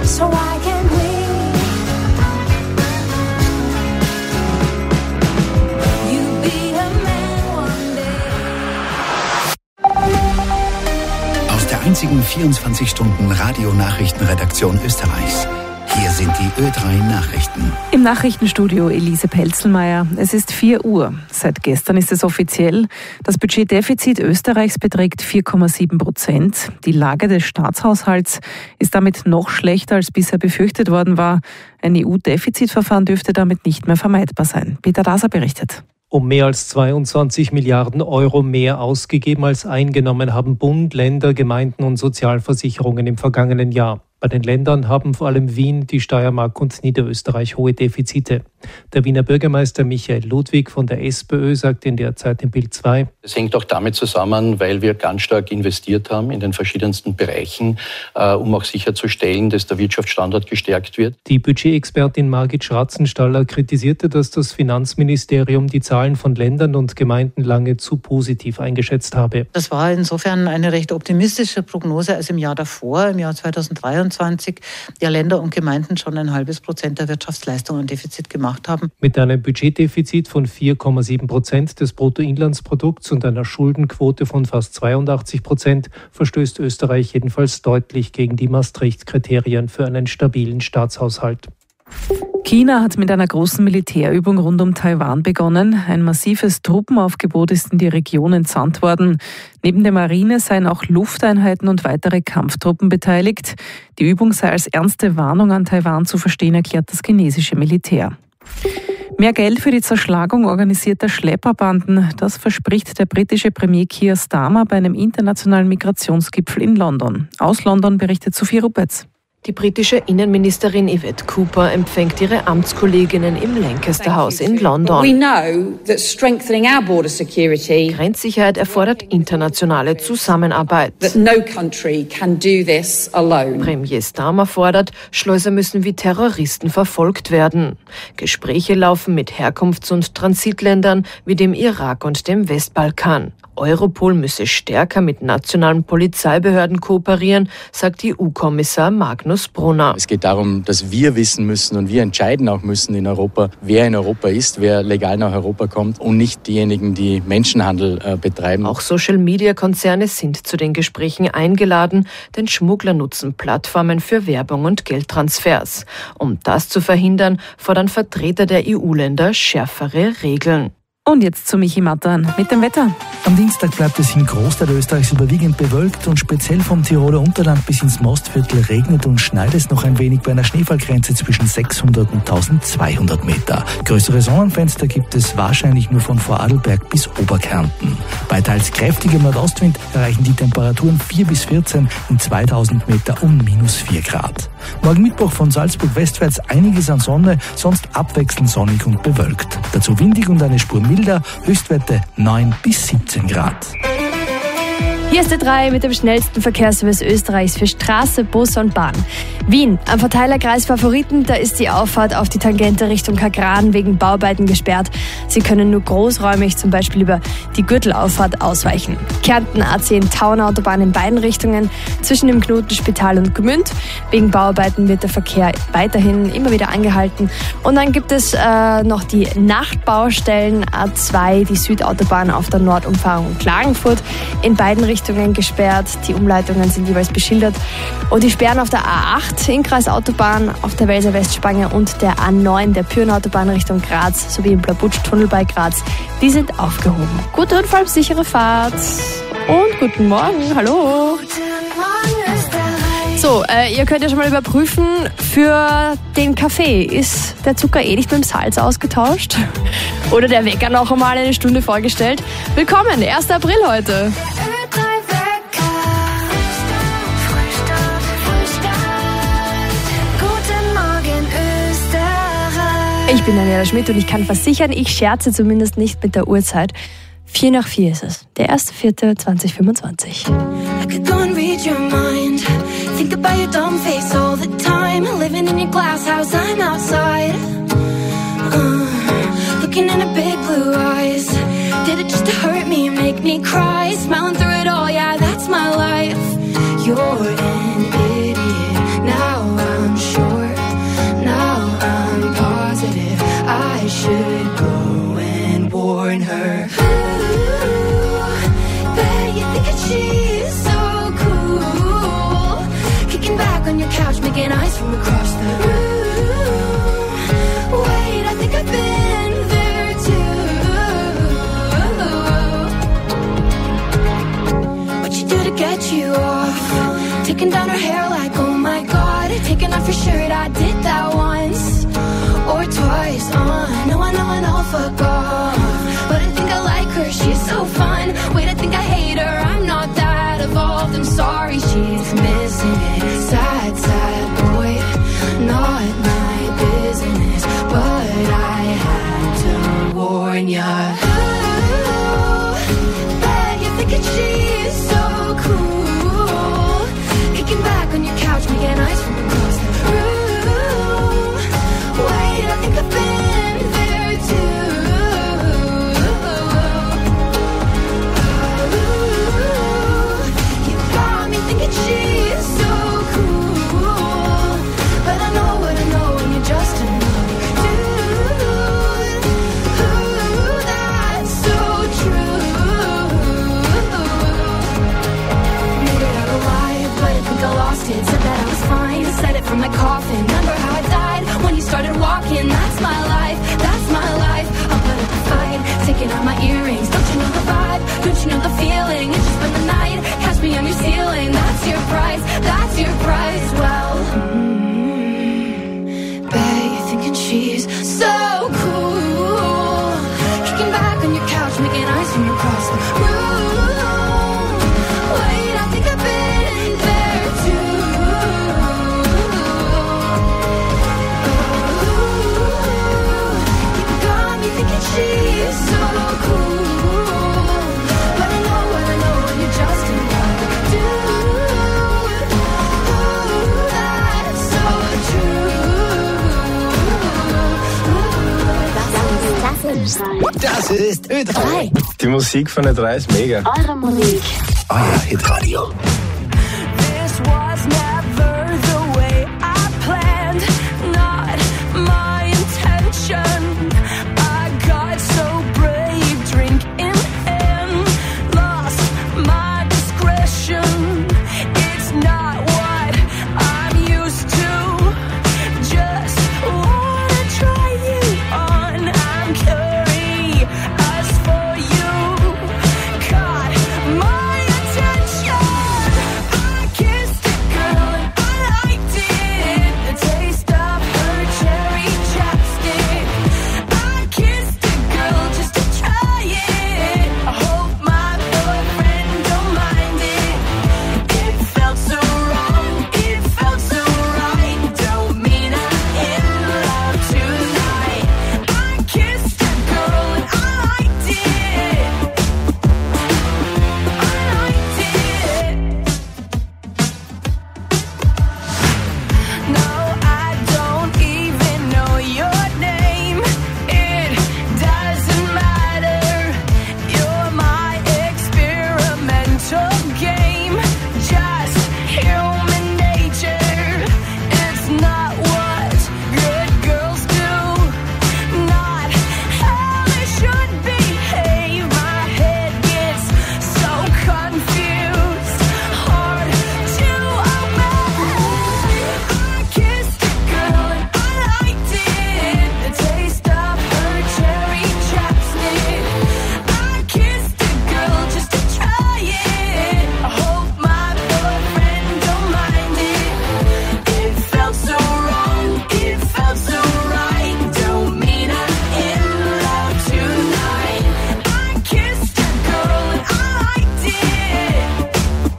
So why can't we? You be a man one day. Aus der einzigen 24-Stunden-Radio-Nachrichtenredaktion Österreichs. Hier sind die Ö3-Nachrichten. Im Nachrichtenstudio Elise Pelzelmeier. Es ist 4 Uhr. Seit gestern ist es offiziell. Das Budgetdefizit Österreichs beträgt 4,7%. Die Lage des Staatshaushalts ist damit noch schlechter, als bisher befürchtet worden war. Ein EU-Defizitverfahren dürfte damit nicht mehr vermeidbar sein. Peter Daser berichtet. Um mehr als 22 Milliarden Euro mehr ausgegeben als eingenommen haben Bund, Länder, Gemeinden und Sozialversicherungen im vergangenen Jahr. Bei den Ländern haben vor allem Wien, die Steiermark und Niederösterreich hohe Defizite. Der Wiener Bürgermeister Michael Ludwig von der SPÖ sagt in der Zeit im Bild 2: Es hängt auch damit zusammen, weil wir ganz stark investiert haben in den verschiedensten Bereichen, um auch sicherzustellen, dass der Wirtschaftsstandort gestärkt wird. Die Budgetexpertin Margit Schratzenstaller kritisierte, dass das Finanzministerium die Zahlen von Ländern und Gemeinden lange zu positiv eingeschätzt habe. Das war insofern eine recht optimistische Prognose als im Jahr davor, im Jahr 2023. Ja, Länder und Gemeinden schon 0,5% der Wirtschaftsleistung an Defizit gemacht haben. Mit einem Budgetdefizit von 4,7% des Bruttoinlandsprodukts und einer Schuldenquote von fast 82% verstößt Österreich jedenfalls deutlich gegen die Maastricht-Kriterien für einen stabilen Staatshaushalt. China hat mit einer großen Militärübung rund um Taiwan begonnen. Ein massives Truppenaufgebot ist in die Region entsandt worden. Neben der Marine seien auch Lufteinheiten und weitere Kampftruppen beteiligt. Die Übung sei als ernste Warnung an Taiwan zu verstehen, erklärt das chinesische Militär. Mehr Geld für die Zerschlagung organisierter Schlepperbanden, das verspricht der britische Premier Keir Starmer bei einem internationalen Migrationsgipfel in London. Aus London berichtet Sophie Rupetz. Die britische Innenministerin Yvette Cooper empfängt ihre Amtskolleginnen im Lancaster House in London. Grenzsicherheit erfordert internationale Zusammenarbeit. Premier Starmer fordert, Schleuser müssen wie Terroristen verfolgt werden. Gespräche laufen mit Herkunfts- und Transitländern wie dem Irak und dem Westbalkan. Europol müsse stärker mit nationalen Polizeibehörden kooperieren, sagt EU-Kommissar Magnus Brunner. Es geht darum, dass wir wissen müssen und wir entscheiden auch müssen in Europa, wer in Europa ist, wer legal nach Europa kommt und nicht diejenigen, die Menschenhandel betreiben. Auch Social-Media-Konzerne sind zu den Gesprächen eingeladen, denn Schmuggler nutzen Plattformen für Werbung und Geldtransfers. Um das zu verhindern, fordern Vertreter der EU-Länder schärfere Regeln. Und jetzt zu Michi Mattern mit dem Wetter. Am Dienstag bleibt es im Großteil Österreichs überwiegend bewölkt und speziell vom Tiroler Unterland bis ins Mostviertel regnet und schneit es noch ein wenig bei einer Schneefallgrenze zwischen 600 und 1200 Meter. Größere Sonnenfenster gibt es wahrscheinlich nur von Vorarlberg bis Oberkärnten. Bei teils kräftigem Nordostwind erreichen die Temperaturen 4 bis 14 in 2000 Meter um -4 Grad. Morgen Mittwoch von Salzburg westwärts einiges an Sonne, sonst abwechselnd sonnig und bewölkt. Dazu windig und eine Spur milder, Höchstwerte 9 bis 17 Grad. Hier ist der 3 mit dem schnellsten Verkehrsservice Österreichs für Straße, Bus und Bahn. Wien, am Verteilerkreis Favoriten, da ist die Auffahrt auf die Tangente Richtung Kagran wegen Bauarbeiten gesperrt. Sie können nur großräumig zum Beispiel über die Gürtelauffahrt ausweichen. Kärnten A10 Tauenautobahn in beiden Richtungen zwischen dem Knotenspital und Gmünd. Wegen Bauarbeiten wird der Verkehr weiterhin immer wieder angehalten. Und dann gibt es noch die Nachtbaustellen A2, die Südautobahn auf der Nordumfahrung Klagenfurt. In beiden Richtungen gesperrt. Die Umleitungen sind jeweils beschildert. Und die Sperren auf der A8, Innkreisautobahn, auf der Welser Westspange und der A9, der Pyrenautobahn Richtung Graz sowie im Blabutsch-Tunnel bei Graz, die sind aufgehoben. Gute und vor allem sichere Fahrt. Und guten Morgen, hallo. So, ihr könnt ja schon mal überprüfen, für den Kaffee ist der Zucker nicht mit dem Salz ausgetauscht? Oder der Wecker noch einmal eine Stunde vorgestellt? Willkommen, 1. April heute. Ich bin Daniela Schmidt und ich kann versichern, ich scherze zumindest nicht mit der Uhrzeit. 4 nach 4 ist es, der 1.4.2025. I could go and read your mind. Think about your dumb face all the time. Living in your glass house, I'm outside. Looking in her big blue eyes. Did it just to hurt me, make me cry? Smiling through it all, yeah, that's my life. You're an idiot, now I'm back on your couch, making eyes from across the room. Wait, I think I've been there too. What you do to get you off? Taking down her hair like, oh my God. Taking off your shirt, I did that once or twice. I know, fuck off. But I think I like her, she's so fun. Wait, I think I hate her, I'm not that evolved. I'm sorry, she's missing it. Sad, sad boy, not my business. But I had to warn ya. Ooh, bet you're thinking she's so cool. Kicking back on your couch, making eyes from across the room. Wait, I think I've been there too. You got me thinking she's so cool. But I know what I know, and you're just another dude. Ooh, that's so true. Maybe I was alive, but I think I lost it. Said that I was fine, said it from my coffin. Remember how I died when you started walking? That's my life, that's my life. I'll put up a fight, taking out my earrings. Don't you know the vibe? Don't you know the feeling? It's just spend the night, catch me on your ceiling. That's your price, that's your price. Well, bet you're thinking she's so cool. Kicking back on your couch, making eyes from across the room. Wait, I think I've been there too. You got me thinking she's so cool. But I know what I know, and you're just another dude. Ooh, that's so true. Das ist Ö3. Die Musik von Ö3 ist mega. Eure Musik. Euer Hitradio. This was never the way I planned, not my intention. I got so brave, drink in hand, lost my discretion. It's not what I'm used to. Just wanna try you on. I'm curious for you. Caught my attention. I kissed a girl and I liked it. The taste of her cherry chapstick. I kissed a girl just to try it. I hope my boyfriend don't mind it. It felt so wrong, it felt so right. Don't mean I'm in love tonight. I kissed a girl and I liked it. I liked it. No, I don't even know your name. It doesn't matter. You're my experimental game. Just human nature. It's not what good girls do. Not how they should behave. My head gets so confused. Hard to obey. I kissed a girl and I liked it. The taste of her cherry chapstick. I kissed a girl just to try it. I hope my boyfriend don't mind it. It felt so wrong, it felt so right. Don't mean I'm in love tonight. I kissed a girl and I liked it.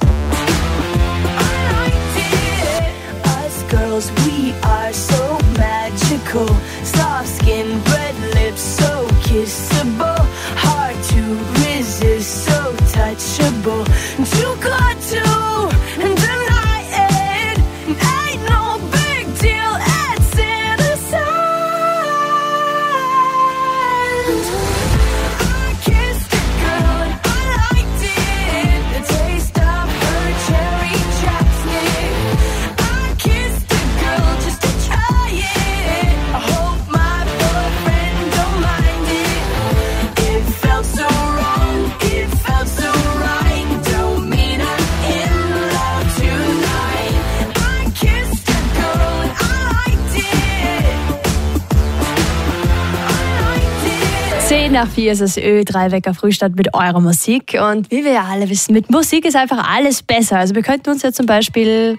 I liked it. Us girls, we are so magical. Soft skin, red lips, so kissable. Hard to resist, so touchable. Too good to deny it. Ain't no big deal, it's innocent. I kissed a girl and I liked it. The taste of her cherry chapstick. I kissed a girl just to 10:04 ist das Ö3-Wecker Frühstart mit eurer Musik. Und wie wir ja alle wissen, mit Musik ist einfach alles besser. Also wir könnten uns zum Beispiel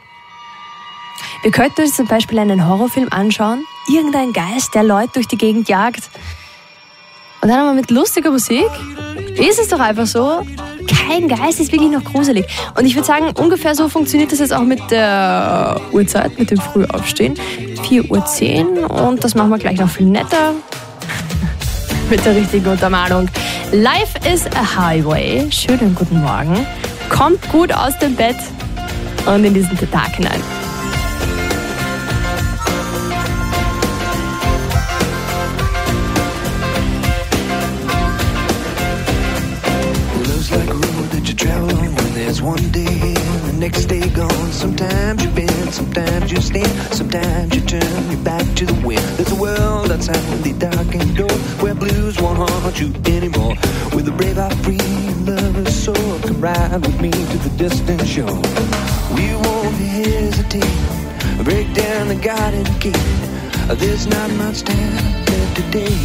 einen Horrorfilm anschauen. Irgendein Geist, der Leute durch die Gegend jagt. Und dann haben wir mit lustiger Musik. Ist es doch einfach so. Kein Geist ist wirklich noch gruselig. Und ich würde sagen, ungefähr so funktioniert das jetzt auch mit der Uhrzeit, mit dem Frühaufstehen. 4:10 Uhr. Und das machen wir gleich noch viel netter. Mit der richtigen Untermalung. Life is a Highway. Schönen guten Morgen. Kommt gut aus dem Bett und in diesen Tag hinein. Looks like a road that you travel on when there's one day here, the next day gone. Sometimes you bend, sometimes you stand, sometimes you turn your back to the wind. There's a world outside the darkened door where blues won't haunt you anymore. With a brave heart, free lover's soul, come ride with me to the distant shore. We won't hesitate, break down the garden gate. There's not much time left today.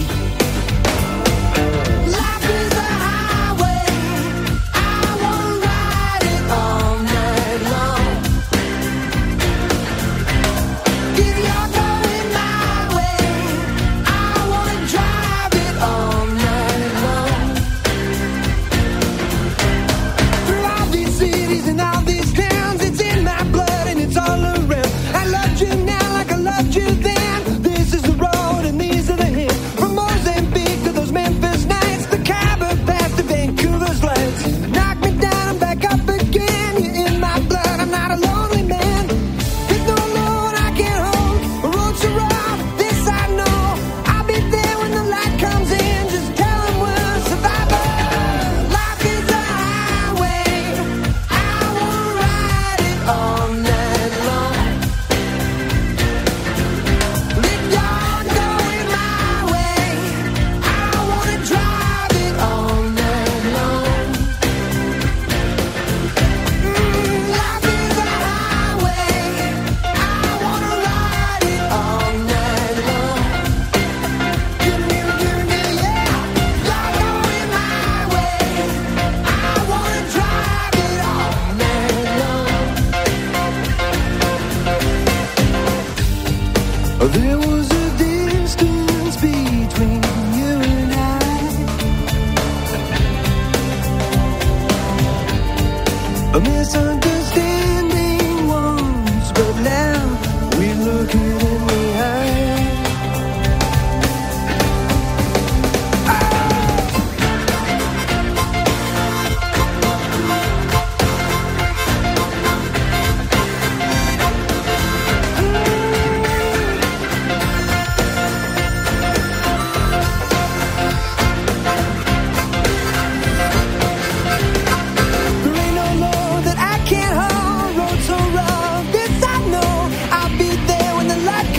There was a distance between you and I, a misunderstanding once, but now we look it in the eye. Light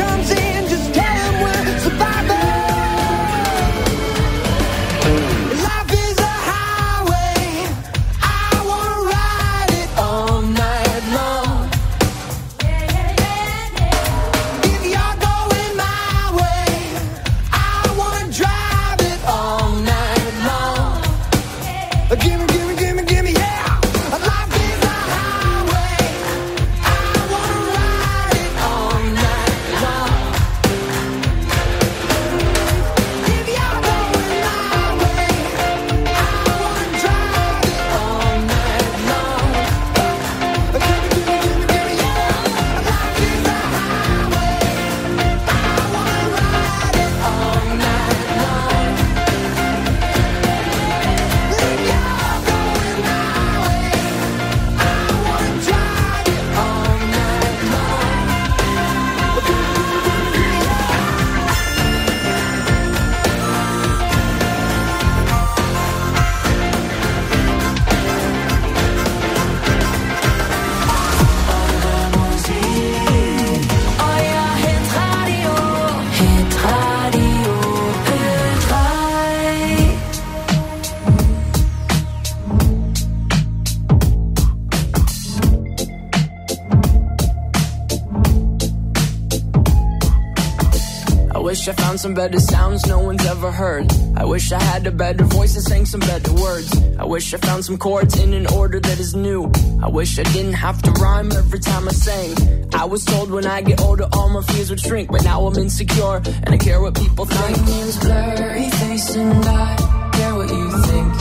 wish I found some better sounds no one's ever heard. I wish I had a better voice and sang some better words. I wish I found some chords in an order that is new. I wish I didn't have to rhyme every time I sang. I was told when I get older all my fears would shrink, but now I'm insecure and I care what people think. My name's Blurry Face and I care what you think.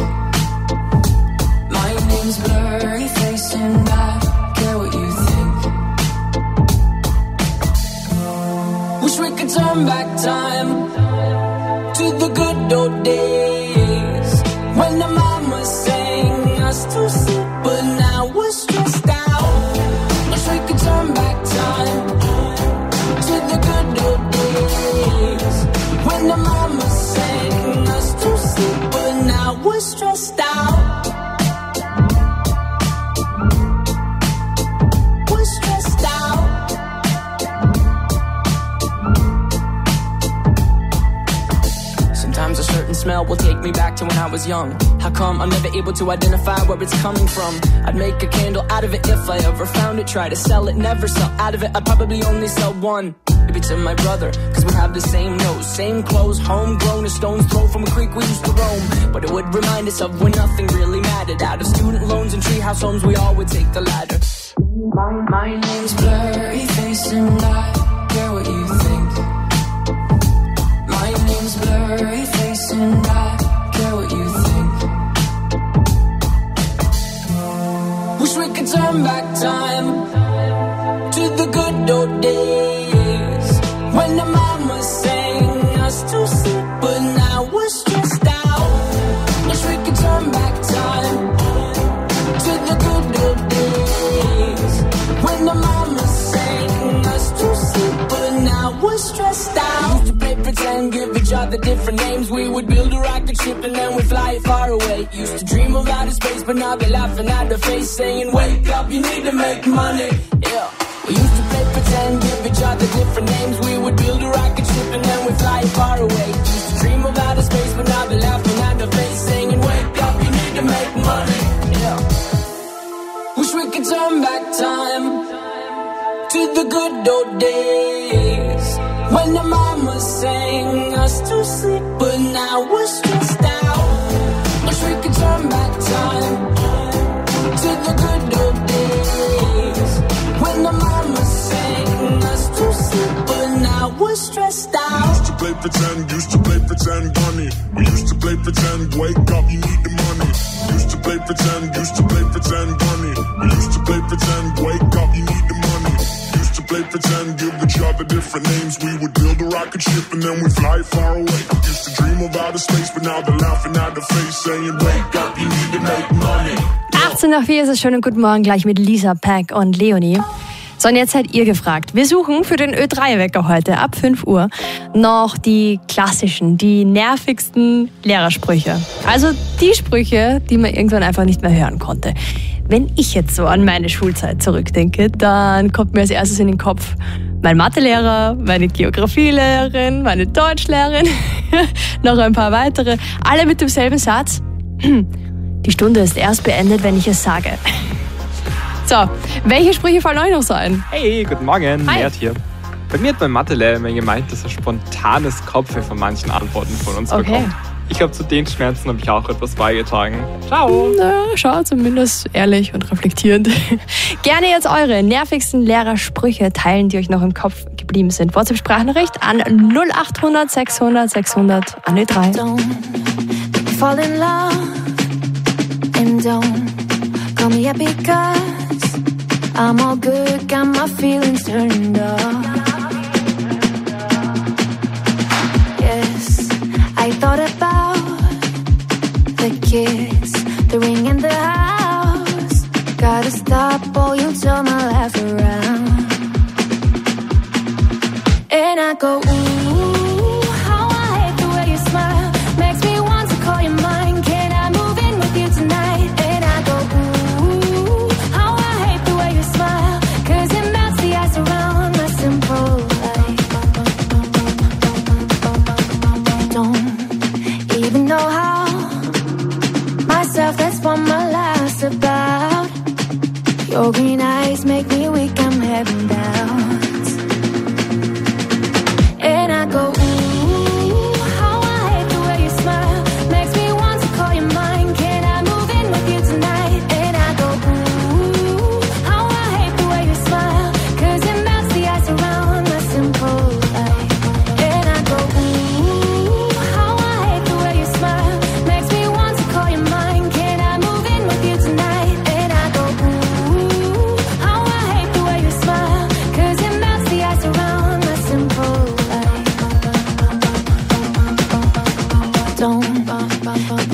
My name's Blurry Face and I care what you think. Wish we could turn back time to the good old days when the mama sang us to sleep, but now we're stressed out. Wish we could turn back time to the good old days when the mama sang us to sleep, but now we're stressed out. We're stressed out. Sometimes a certain smell will take me back to when I was young. How come I'm never able to identify where it's coming from? I'd make a candle out of it if I ever found it. Try to sell it, never sell out of it. I'd probably only sell one. Maybe to my brother, cause we have the same nose, same clothes, homegrown, a stone's throw from a creek we used to roam. But it would remind us of when nothing really mattered. Out of student loans and treehouse homes, we all would take the ladder. My name's Blurry Face and I care what you think. My name's Blurry Face and I care what you think. Wish we could turn back time to the good old days when the mama sang us to sleep, but now we're stressed out. Wish we could turn back time to the good old days when the mama sang us to sleep, but now we're stressed out. Used to play pretend, give each other different names. We would build a rocket ship and then we'd fly it far away. Used to dream of outer space, but now they're laughing at the face, saying, wake up, you need to make money. Yeah. We used to play pretend, give each other different names. We would build a rocket ship and then we'd fly it far away. Used to dream of outer space, but now they're laughing at the face, saying, wake up, you need to make money. Yeah. Wish we could turn back time to the good old days when the mama sang us to sleep, but now we're stressed out. Wish we could turn back time to the good old days when the mama sang us to sleep, but now we're stressed out. Used to play pretend, bunny. We used to play pretend, wake up, you need the money. Used to play pretend, bunny. We used to play pretend, wake up, you need the money. Used to play pretend, give each other different names. We would build a rocket ship and then we'd fly far away. Used to dream of outer space, but now they're laughing at the face, saying, wake up, you need to make money. 18 nach 4 ist es. Schönen guten Morgen gleich mit Lisa, Pack und Leonie. So, und jetzt seid ihr gefragt. Wir suchen für den Ö3-Wecker heute ab 5 Uhr noch die klassischen, die nervigsten Lehrersprüche. Also die Sprüche, die man irgendwann einfach nicht mehr hören konnte. Wenn ich jetzt so an meine Schulzeit zurückdenke, dann kommt mir als erstes in den Kopf mein Mathelehrer, meine Geografielehrerin, meine Deutschlehrerin, noch ein paar weitere, alle mit demselben Satz. Die Stunde ist erst beendet, wenn ich es sage. So, welche Sprüche fallen euch noch so ein? Hey, guten Morgen, Hi. Mert hier. Bei mir hat mein Mathelehrer immer gemeint, dass er spontanes Kopfweh von manchen Antworten von uns bekommt. Ich glaube, zu den Schmerzen habe ich auch etwas beigetragen. Ciao! Na, schau, zumindest ehrlich und reflektierend. Gerne jetzt eure nervigsten Lehrersprüche teilen, die euch noch im Kopf geblieben sind. WhatsApp-Sprachnachricht an 0800 600 600 an Ö3. Don't fall in love and don't call me up because I'm all good, got my feelings turned off. Yes, I thought about the kiss, the ring in the house. Gotta stop or you'll turn my life around. And I go, ooh, how I hate the way you smile. Makes me want to call you mine. Can I move in with you tonight? And I go, ooh, how I hate the way you smile. Cause it melts the ice around my simple life. Don't even know how. Myself, that's what my life's about. Your green eyes make me weak, I'm heading down. And I go, ooh.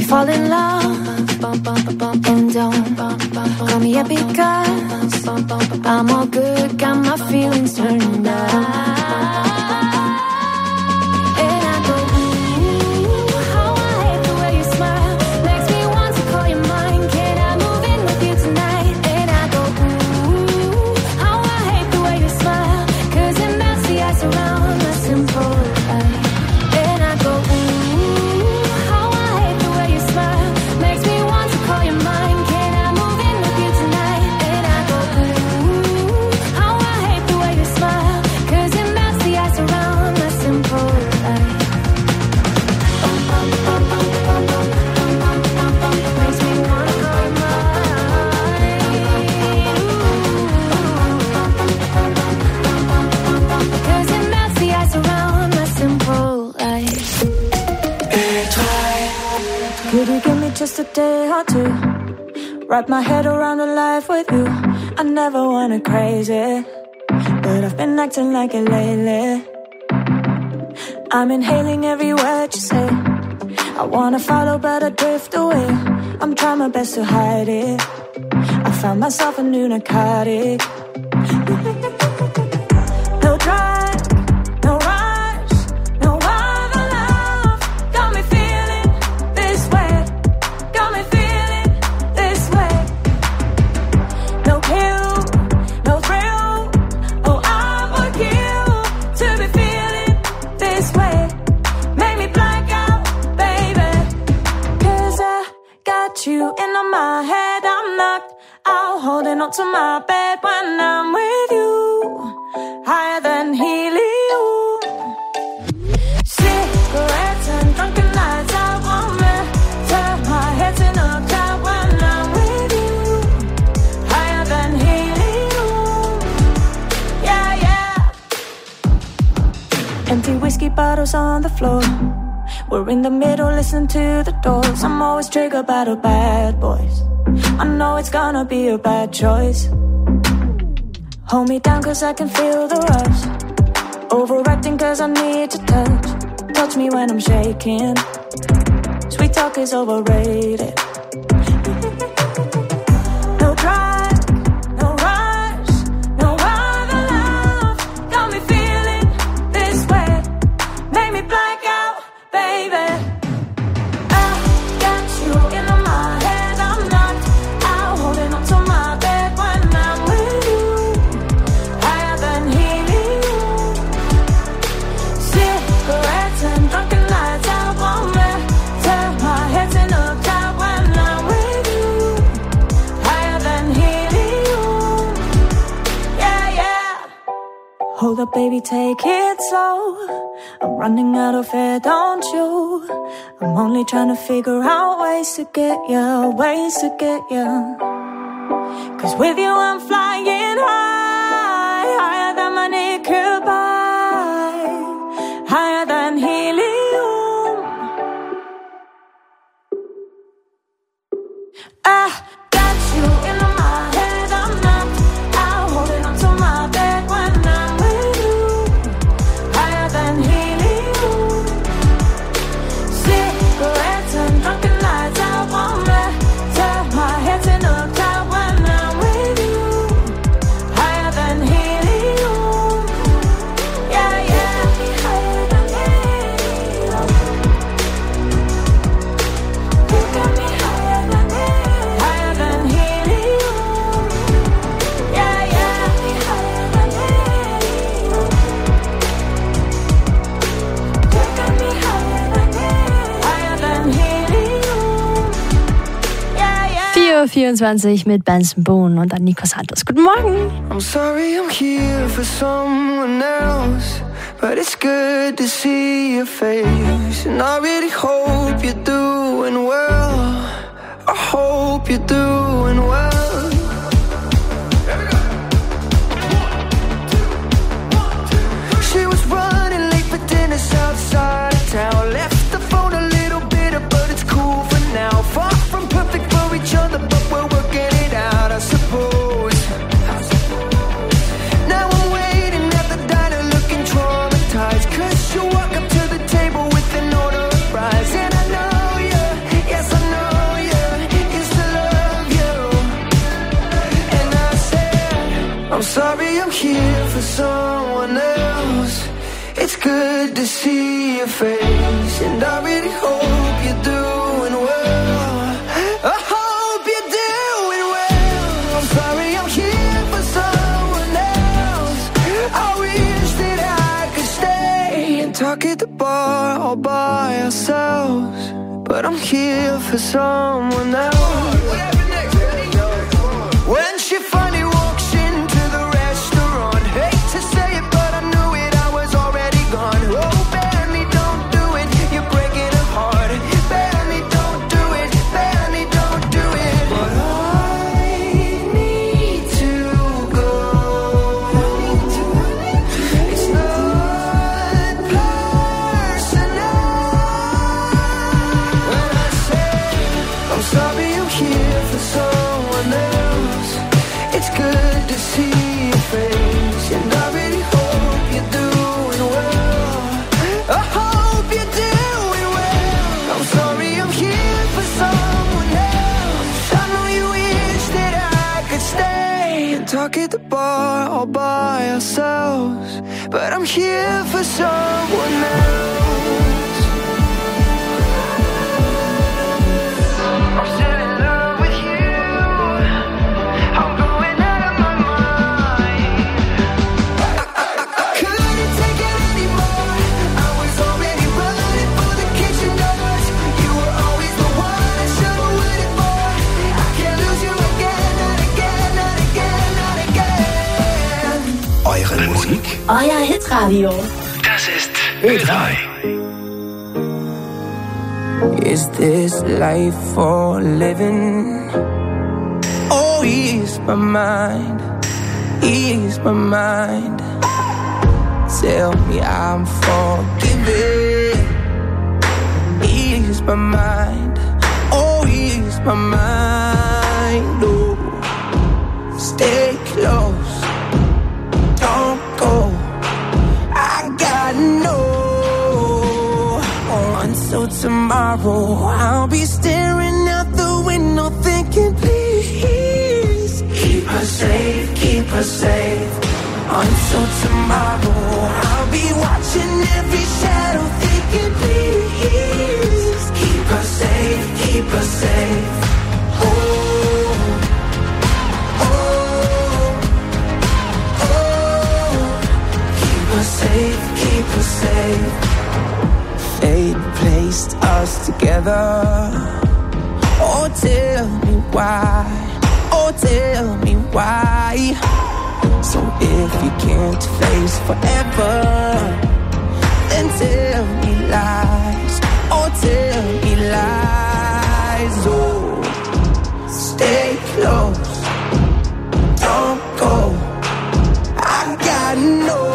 fall in love, and don't call me up because I'm all good, got my feelings turned up. Just a day or two, wrap my head around a life with you. I never wanted crazy, but I've been acting like it lately. I'm inhaling every word you say. I wanna follow but I drift away. I'm trying my best to hide it. I found myself a new narcotic. No drive, no rush, no other love. Got me feeling this way. Got me feeling this way. No kill, no thrill. Oh, I would kill to be feeling this way. Make me black out, baby. 'Cause I got you in my head. I'm knocked out, holding on to my bed when I'm with you. Higher than helium. Cigarettes and drunken nights. I want me. Turn my head in a cloud when I'm with you. Higher than helium. Yeah, yeah. Empty whiskey bottles on the floor. We're in the middle, listen to the doors. I'm always triggered by the bad boys. I know it's gonna be a bad choice. Hold me down 'cause I can feel the rush. Overacting 'cause I need to touch. Touch me when I'm shaking. Sweet talk is overrated. No drive, no rush, no other love. Got me feeling this way. Make me black out, baby. I got you in my head. I'm knocked out, holding on to my bed when I'm with you. Higher than helium. Cigarettes and drunken nights. I want me. Turn my head in a cloud when I'm with you. Higher than helium. Yeah, yeah. Hold up, baby, take it slow. I'm running out of air, don't you? I'm only trying to figure out ways to get you, ways to get you. 'Cause with you I'm flying high, higher than my neck could buy, higher than helium. I got you in my head, I'm knocked out, holding on to my bed when I'm with you. Higher than helium. Cigarettes and drunken nights. I want me. Turn my head in a cloud when I'm with you. Higher than helium. Yeah, yeah. Higher than helium. You got me higher than helium. Higher than helium. Yeah, yeah. Higher than helium. You got me higher than helium. Higher than helium. Yeah, yeah. 4:24 mit Benson Boone und dann Nico Santos. Guten Morgen. I'm sorry I'm here for someone else, but it's good to see your face. And I really hope you're doing well. I hope you're doing well. She was running late for dinner outside of town. Left the phone a little bitter, but it's cool for now. Far from perfect for each other, but we're working it out, I suppose. Now I'm waiting at the diner looking traumatized, 'cause you walk up to the table with an order of fries. And I know you, yes I good to see your face, and I really hope you're doing well. I hope you're doing well. I'm sorry I'm here for someone else. I wish that I could stay and talk at the bar all by ourselves, but I'm here for someone else. When she finally walks into the restaurant, hate to say it, but I knew it, I was already gone. Oh, Benny, don't do it, you're breaking her heart. Benny, don't do it, Benny, don't do it. But I need to go. It's not personal. When I say I'm sorry I'm here for someone else, it's good to see your face, and I really hope you're doing well. I hope you're doing well. I'm sorry I'm here for someone else. I know you wish that I could stay and talk at the bar all by ourselves, but I'm here for someone else. I'm still in love with you. I'm going out of my mind. I couldn't take it anymore. I was already running for the kitchen doors. You were always the one I should have waited for. I can't lose you again, not again, not again, not again. Eure Musik, Euer Hitradio. das ist Ö3. Is this life for living? Oh, ease my mind, ease my mind. Tell me I'm forgiven. Ease my mind, oh, ease my mind. Oh, stay close, don't go. I gotta know. Until tomorrow, I'll be staring out the window thinking, please keep her safe, keep her safe. Until tomorrow, I'll be watching every shadow thinking, please keep her safe, keep her safe. Oh, oh, oh, keep her safe, keep her safe. Fate placed us together. Oh, tell me why. Oh, tell me why. So if you can't face forever, then tell me lies. Oh, tell me lies. Oh, stay close, don't go. I gotta know.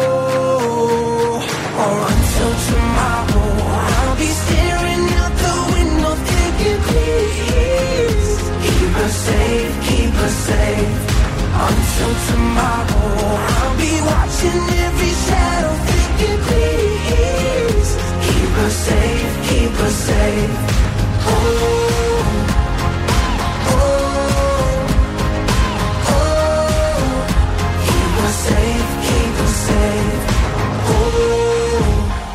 Oh, until tomorrow, I'll be staring out the window thinking, please keep her safe, keep her safe. Until tomorrow, I'll be watching every shadow thinking, please keep her safe, keep her safe. Oh, oh, oh, keep her safe, keep her safe. Oh,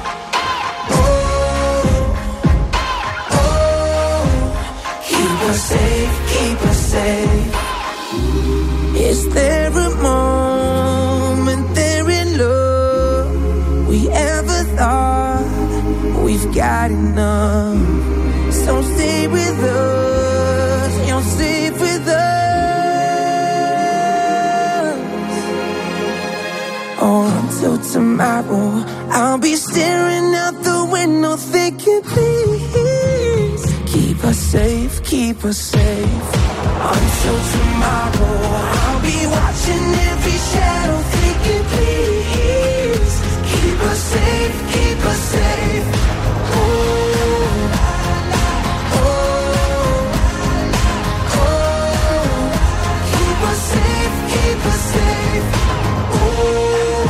keep her safe, keep her safe. Is there a moment there in love we ever thought we've got enough? So stay with us, you're safe with us. Oh, until tomorrow, I'll be staring out the window thinking, please keep us safe, keep us safe. Until tomorrow, I'll be watching every shadow thinking, please keep us safe, keep us safe. Oh, oh, oh, keep us safe, keep us safe. Oh,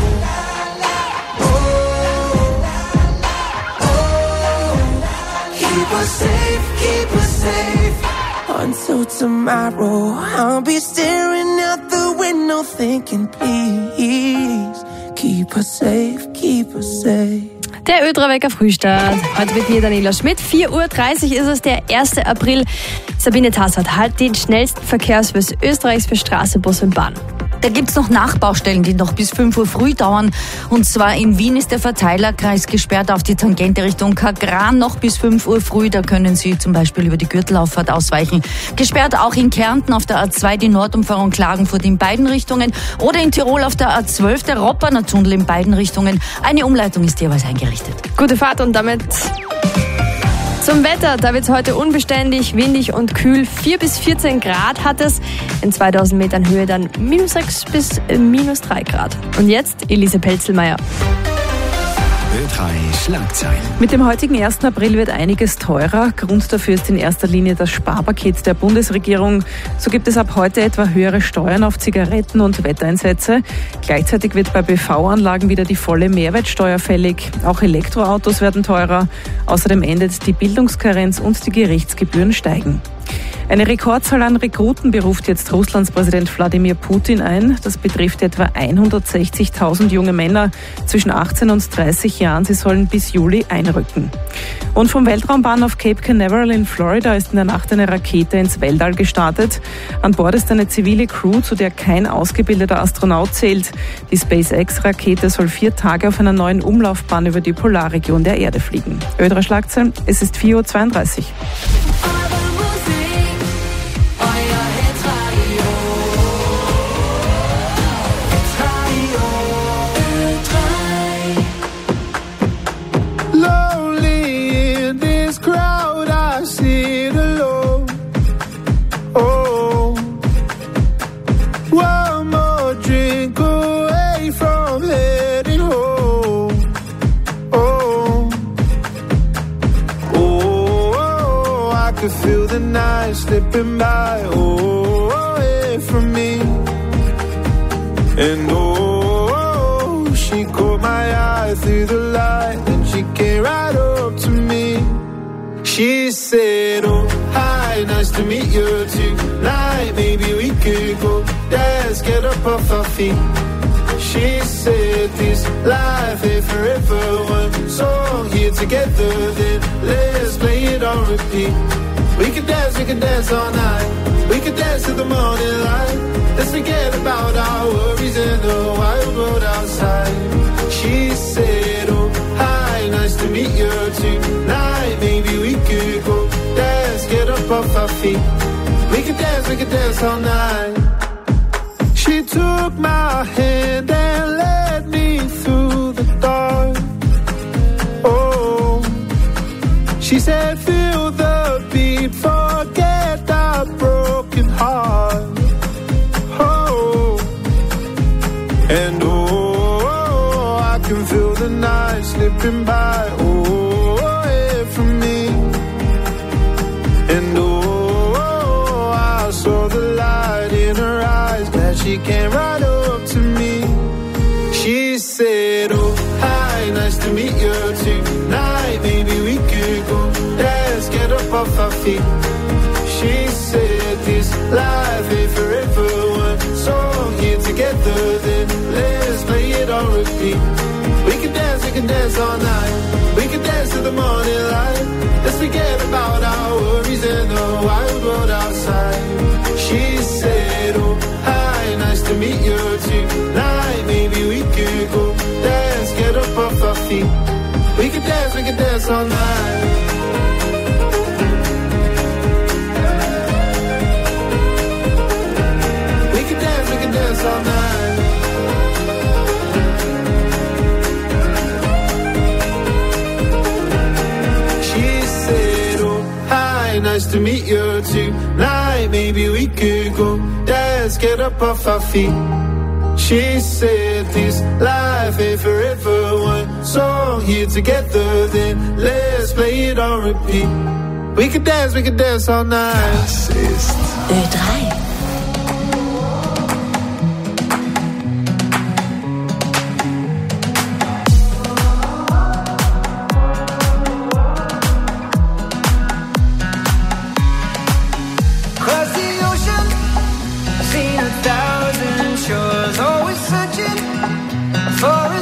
oh, keep us safe, keep us safe. Until tomorrow, I'll be staring out the window thinking, please Keep us safe, keep us safe. Der Ö3-Wecker Frühstart. Heute mit mir Daniela Schmidt. 4.30 Uhr ist es, der 1. April. Sabine Tassert hat den schnellsten Verkehrsservice Österreichs für Straße, Bus und Bahn. Da gibt's noch Nachbaustellen, die noch bis 5 Uhr früh dauern. Und zwar in Wien ist der Verteilerkreis gesperrt auf die Tangente Richtung Kagran noch bis 5 Uhr früh. Da können Sie zum Beispiel über die Gürtelauffahrt ausweichen. Gesperrt auch in Kärnten auf der A2 die Nordumfahrung Klagenfurt in beiden Richtungen. Oder in Tirol auf der A12 der Ropperner Tunnel in beiden Richtungen. Eine Umleitung ist jeweils eingerichtet. Gute Fahrt und damit zum Wetter. Da wird es heute unbeständig, windig und kühl. 4 bis 14 Grad hat es. In 2000 Metern Höhe dann -6 bis -3 Grad. Und jetzt Elise Pelzelmeier. Ö3 Schlagzeilen. Mit dem heutigen 1. April wird einiges teurer. Grund dafür ist in erster Linie das Sparpaket der Bundesregierung. So gibt es ab heute etwa höhere Steuern auf Zigaretten und Wetteinsätze. Gleichzeitig wird bei BV-Anlagen wieder die volle Mehrwertsteuer fällig. Auch Elektroautos werden teurer. Außerdem endet die Bildungskarenz und die Gerichtsgebühren steigen. Eine Rekordzahl an Rekruten beruft jetzt Russlands Präsident Wladimir Putin ein. Das betrifft etwa 160.000 junge Männer zwischen 18 und 30 Jahren. Sie sollen bis Juli einrücken. Und vom Weltraumbahnhof Cape Canaveral in Florida ist in der Nacht eine Rakete ins Weltall gestartet. An Bord ist eine zivile Crew, zu der kein ausgebildeter Astronaut zählt. Die SpaceX-Rakete soll 4 Tage auf einer neuen Umlaufbahn über die Polarregion der Erde fliegen. Ö3 Schlagzeilen, es ist 4.32 Uhr. could feel the night slipping by, away from me. And she caught my eye through the light, and she came right up to me. She said, oh, hi, nice to meet you tonight. Maybe we could go dance, get up off our feet. She said this life ain't forever. One song here together, then let's play it on repeat. We could dance all night. We could dance till the morning light. Let's forget about our worries in the wild world outside. She said, oh, hi, nice to meet you tonight. Maybe we could go dance, get up off our feet. We could dance all night. She took my hand and led me through the dark. Oh, she said, feel the beat, forget our broken heart. Oh, and I can feel the night slipping by, away from me. And I saw the light in her eyes, glad she came right up to me. She said, oh, hi, nice to meet you tonight. Maybe we could go dance, get up off our feet. She said this life ain't forever. One song here together, then let's play it on repeat. We can dance all night. We can dance till the morning light. Let's forget about our worries and the wild world outside. She said, oh, hi, nice to meet you tonight. Maybe we could go dance, get up off our feet. We can dance all night. We can dance all night. She said, oh, hi, nice to meet you tonight. Maybe we could go dance, get up off our feet. She said this life ain't forever. One song here together, then let's play it on repeat. We can dance all night. Das ist Ö3. For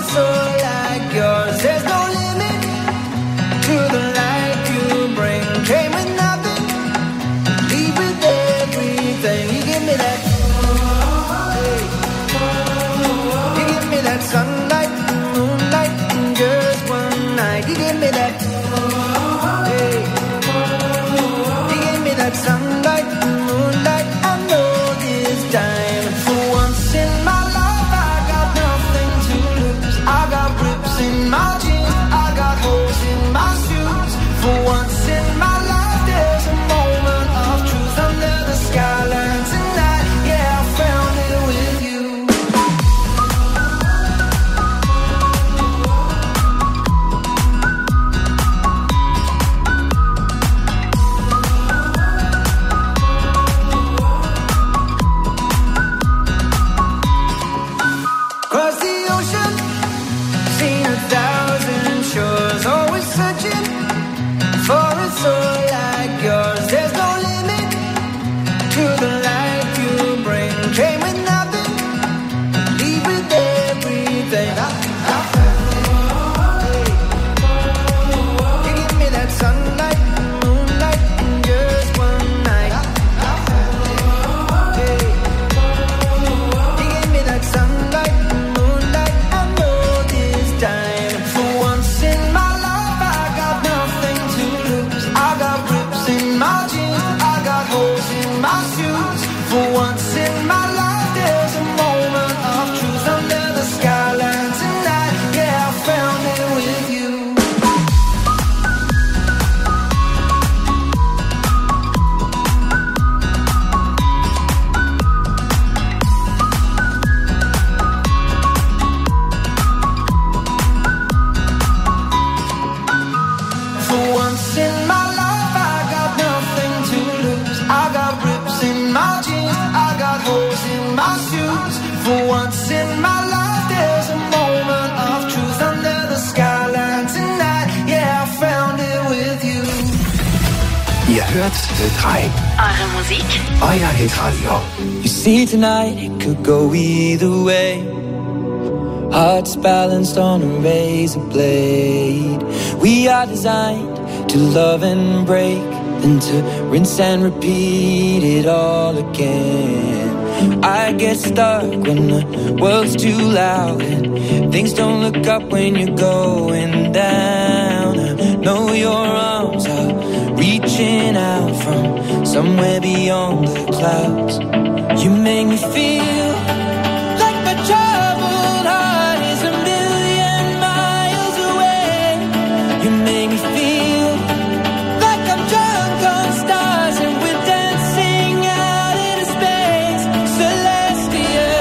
hört Ö3. Eure Musik. Euer Hitradio. You see tonight it could go either way. Hearts balanced on a razor blade. We are designed to love and break, then to rinse and repeat it all again. I get stuck when the world's too loud and things don't look up when you're going down. I know your arms are reaching out from somewhere beyond the clouds. You make me feel like my troubled heart is a million miles away. You make me feel like I'm drunk on stars and we're dancing out into space, celestial.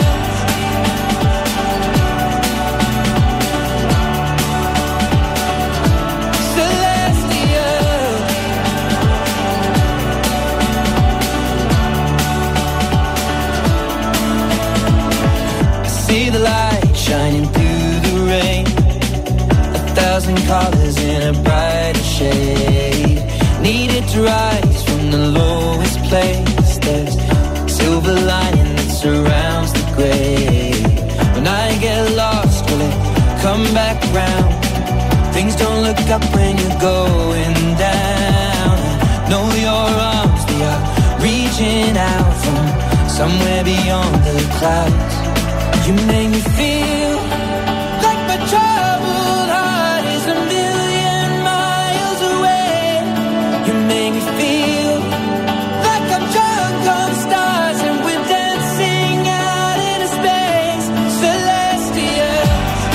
Celestial. I see the light shining through the rain, 1,000 colors in a brighter shade. Needed to rise from the lowest place. There's silver lining that surrounds the gray. When I get lost, will it come back round? Things don't look up when you're going down. I know your arms, they are reaching out from somewhere beyond the clouds. You make me feel like my troubled heart is a million miles away. You make me feel like I'm drunk on stars and we're dancing out into space, celestial.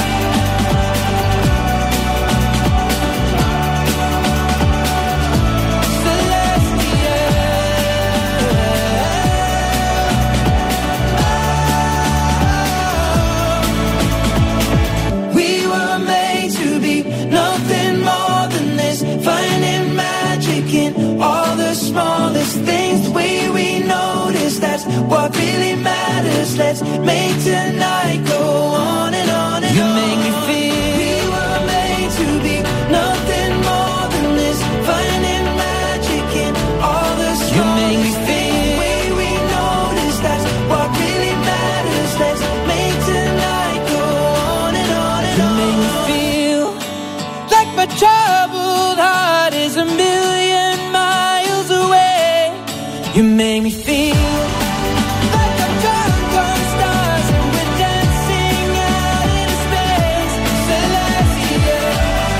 We were made to be nothing more than this, finding magic in all the smallest things. The way we notice, that's what really matters. Let's make tonight go on and on and on. You make me feel we were made to be nothing more than this, finding magic in all the smallest things. You make me feel the way we notice, that's what really matters. Let's make tonight go on and on and on. You make me feel like my troubled heart is a million miles away. You make me feel like I'm drunk on stars and we're dancing out into space, celestial.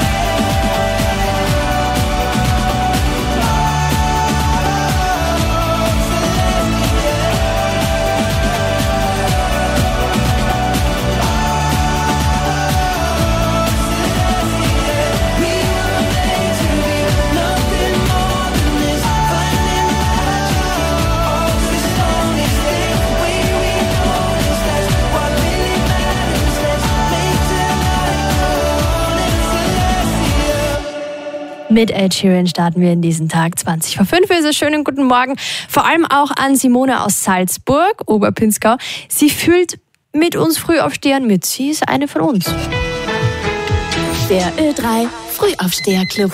We were made to be nothing more than this, finding magic in all the smallest things. The way we notice, that's what really matters. Let's make tonight go on and celestial. Mit Ed Sheeran starten wir in diesen Tag. 20 vor 5 ist es. Schönen guten Morgen. Vor allem auch an Simone aus Salzburg, Oberpinzgau. Sie fühlt mit uns Frühaufstehern mit. Sie ist eine von uns. Der Ö3 Frühaufsteher-Club.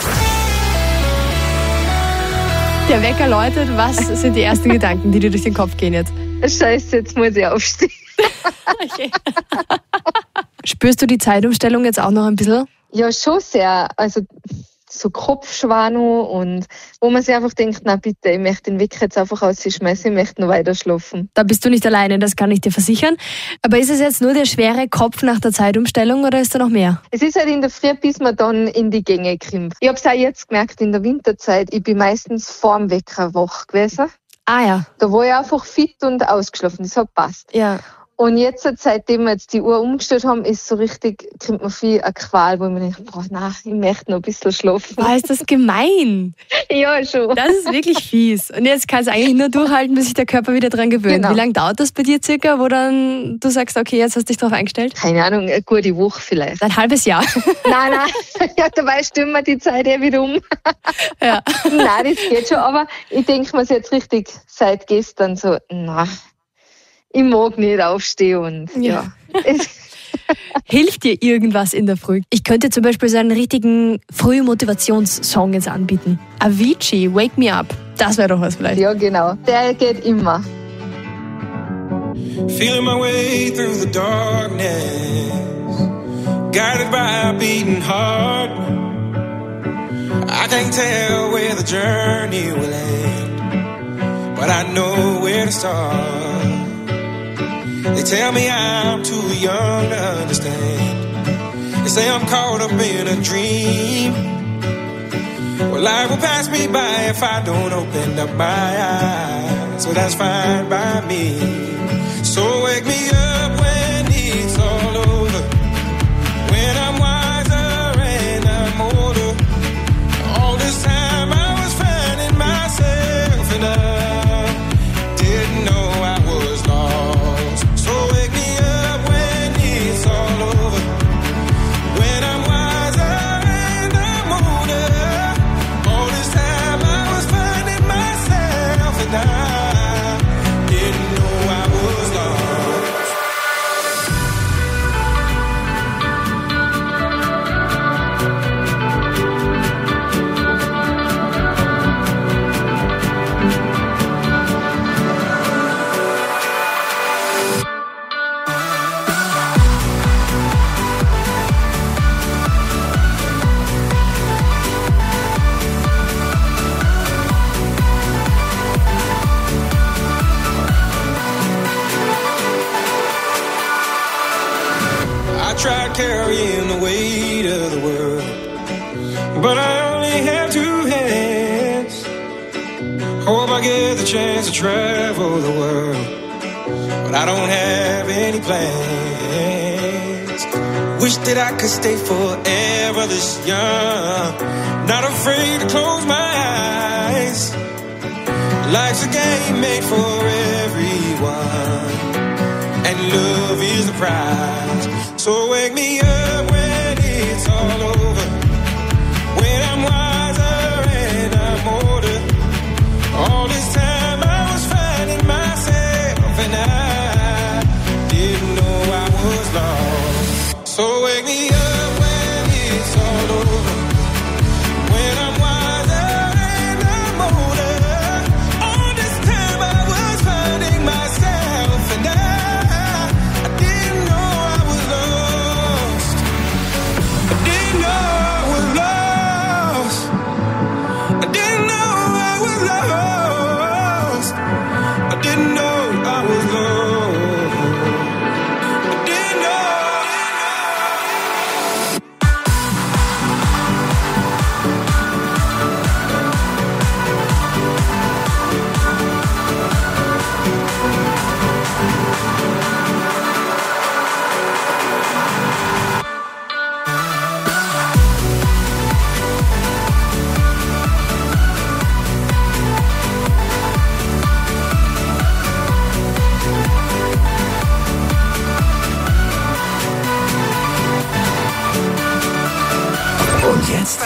Der Wecker läutet. Was sind die ersten Gedanken, die dir durch den Kopf gehen jetzt? Scheiße, jetzt muss ich aufstehen. Okay. Spürst du die Zeitumstellung jetzt auch noch ein bisschen? Ja, schon sehr. Also so Kopfschwach noch und wo man sich einfach denkt, na bitte, ich möchte den Wecker jetzt einfach rausschmeißen, ich möchte noch weiter schlafen. Da bist du nicht alleine, das kann ich dir versichern. Aber ist es jetzt nur der schwere Kopf nach der Zeitumstellung oder ist da noch mehr? Es ist halt in der Früh, bis man dann in die Gänge kommt. Ich habe es auch jetzt gemerkt, in der Winterzeit, ich bin meistens vorm Wecker wach gewesen. Ah ja. Da war ich einfach fit und ausgeschlafen, das hat passt. Ja. Und jetzt, seitdem wir jetzt die Uhr umgestellt haben, ist so richtig, kriegt man viel eine Qual, wo man denkt, boah, nein, ich möchte noch ein bisschen schlafen. Boah, ist das gemein. Ja, schon. Das ist wirklich fies. Und jetzt kannst du eigentlich nur durchhalten, bis sich der Körper wieder dran gewöhnt. Genau. Wie lange dauert das bei dir circa, wo dann du sagst, okay, jetzt hast du dich drauf eingestellt? Keine Ahnung, eine gute Woche vielleicht. Ein halbes Jahr? Nein. Ja, dabei stimmt mir die Zeit wieder um. Ja. Nein, das geht schon. Aber ich denke mir jetzt richtig seit gestern so, na, ich mag nicht aufstehen und ja. Hilft dir irgendwas in der Früh? Ich könnte zum Beispiel so einen richtigen Früh-Motivationssong jetzt anbieten. Avicii, Wake Me Up. Das wäre doch was vielleicht. Ja, genau. Der geht immer. Feeling my way through the darkness, guided by a beating heart. I can't tell where the journey will end, but I know where to start. They tell me I'm too young to understand. They say I'm caught up in a dream. Well, life will pass me by if I don't open up my eyes. So that's fine by me. So wake me up when it's all over, when I'm wiser and I'm older. All this time I was finding myself and I didn't know I was lost. So wake me up when it's all over, when I'm wiser and I'm older. All this time I was finding myself and I didn't know I was lost. I tried carrying the weight of the world, but I only have two hands. Hope I get the chance to travel the world, but I don't have any plans. Wish that I could stay forever this young, not afraid to close my eyes. Life's a game made for everyone, and love is the prize. So wake me up when it's all over, when I'm wiser and I'm older. All this time I was finding myself and I didn't know I was lost. So wake me up when it's all over, when I'm wiser and I'm older. All this time I was finding myself and I didn't know I was lost. I didn't know I was lost. I didn't know I was lost. I didn't know I was lost. I didn't know. Und jetzt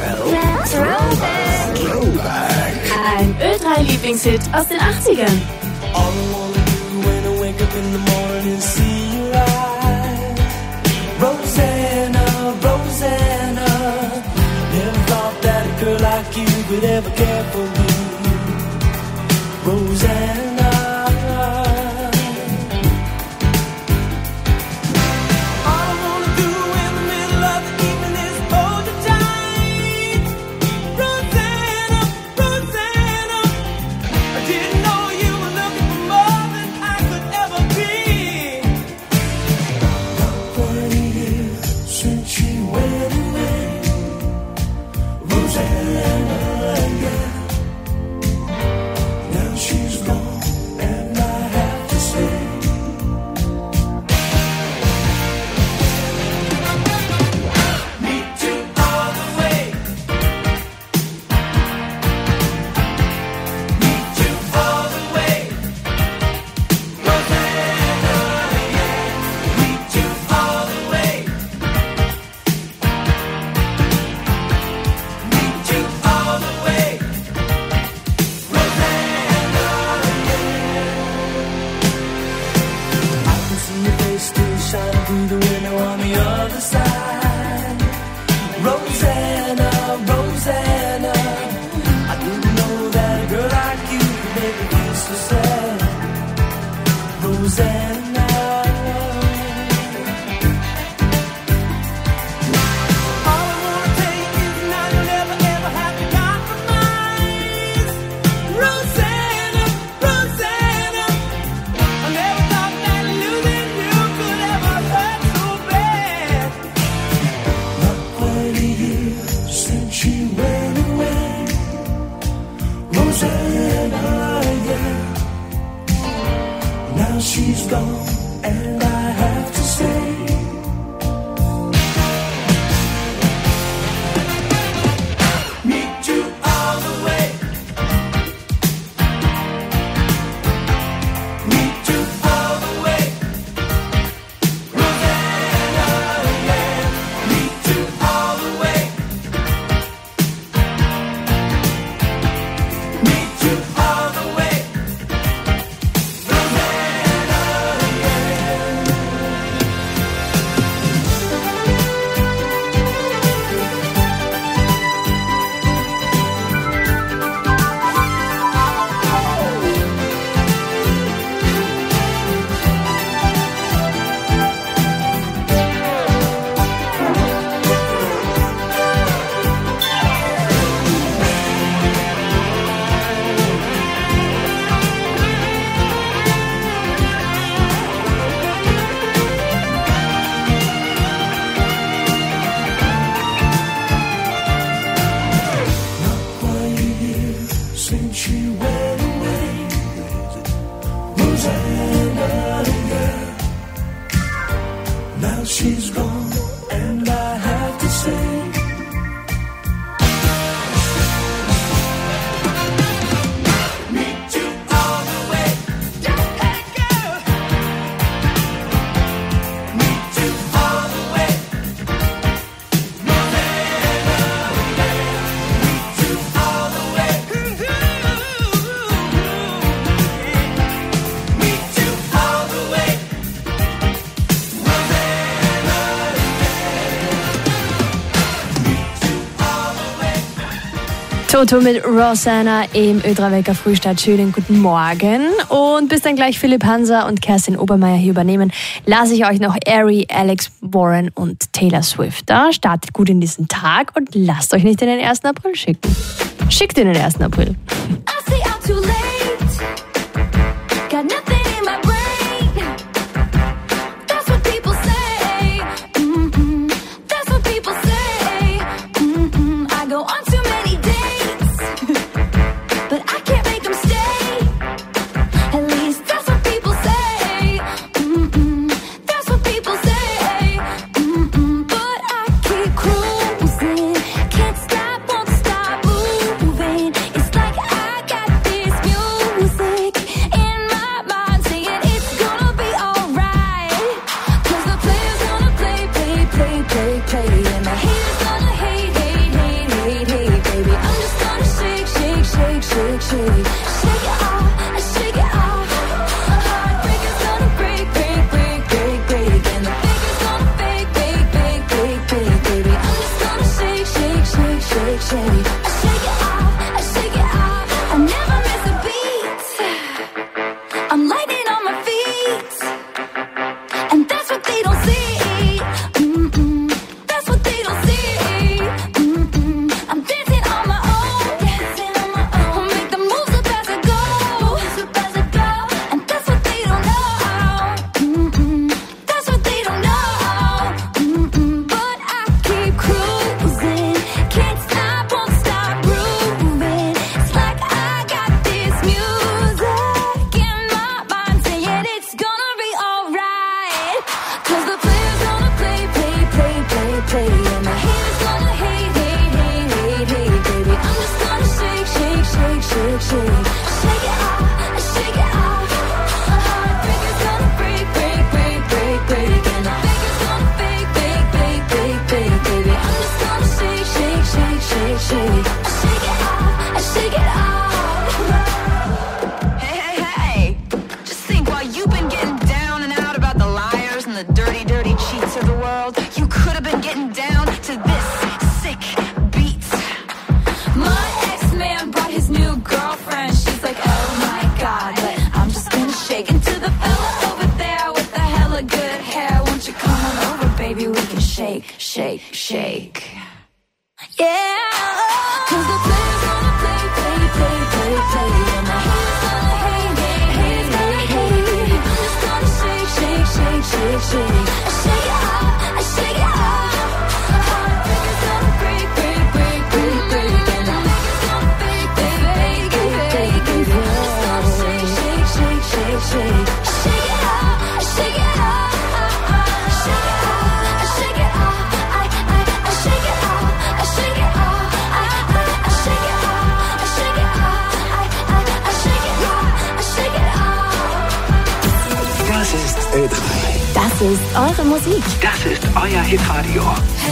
Throwback. Ein Ö3-Lieblingshit aus den 80ern. All I wanna do when I wake up in the morning is see your eyes. Rosanna, Rosanna, never thought that a girl like you could ever care for me. Rosanna. All I wanna do in the middle of the evening is hold you tight. Rosanna, Rosanna, I didn't know you were looking for more than I could ever be. Not quite a year since she went away. Rosanna, yeah. she's gone, and I have to say, meet you all the way. Meet you all the way. Rosanna, yeah. Meet you all the way. Meet you all the way. Since she went away, Rosanna, yeah. Now she's gone, and I have to say, meet you all the way. Hey, girl. Meet you all the way. Rosanna, yeah. Meet you all the way. Meet you all the way. Toto mit Rosanna im Ö3 Wecker Frühstart. Schönen guten Morgen. Und bis dann gleich Philipp Hanser und Kerstin Obermeier hier übernehmen, lasse ich euch noch Ari, Alex Warren und Taylor Swift da. Startet gut in diesen Tag und lasst euch nicht in den 1. April schicken. Schickt in den 1. April. I stay out too late. Got nothing in my brain. That's what people say. That's what people say. I go on too many dates, but I can't make them stay. At least that's what people say. That's what people say. But I keep cruising. Can't stop, won't stop moving. It's like I got this music in my mind saying it's gonna be alright. 'Cause the player's gonna play, play, play, play, play. And the haters gonna hate, hate, hate, hate, hate, baby. I'm just gonna shake, shake, shake, shake, shake. Shake it off, shake it off. Heartbreaker's gonna break, break, break, break, break. And the faker's gonna fake, fake, fake, fake, fake, baby. I'm just gonna shake, shake, shake, shake, shake. I shake it off, I shake it off. I never miss a beat. I'm lightning on my feet, and that's what they don't see. That's what they don't see. I'm dancing on my own, dancing on my own. Make the moves up as I go, and that's what they don't know. That's what they don't know. But I keep cruising, can't stop, won't stop grooving. It's like I got this music in my mind saying it's gonna be alright. 'Cause the player's gonna play, play, play, play, play. And the haters gonna hate, hate, hate, hate, hate, baby. I'm just gonna shake, shake, shake, shake, shake. Shake it off, shake it off. Heartbreaker's gonna break, break, break, break, break. And the faker's gonna fake, fake, fake, fake, fake, baby. I'm just gonna shake, shake, shake, shake, shake. Shake it off, shake it off. Hey, hey, hey. Just think, while you've been getting down and out about the liars and the dirty, dirty cheats of the world, you could have been getting down to this sick beat. My ex-man brought his new girlfriend. She's like, oh my God, but I'm just gonna shake into the fella over there with the hella good hair. Won't you come on over, baby? We can shake, shake, shake. Yeah. 'Cause the player's gonna play, play, play, play, play. And the haters gonna hate, hate, hate, hate, hate. I'm just gonna shake, shake, shake, shake, shake. I shake it off, I shake it off. Heartbreaker's gonna break, break, break, break, break. And the faker's gonna fake, fake, fake, fake, fake, baby. I'm just gonna shake, shake, shake, shake. Shake it off, Das ist eure Musik. Das ist euer Hitradio.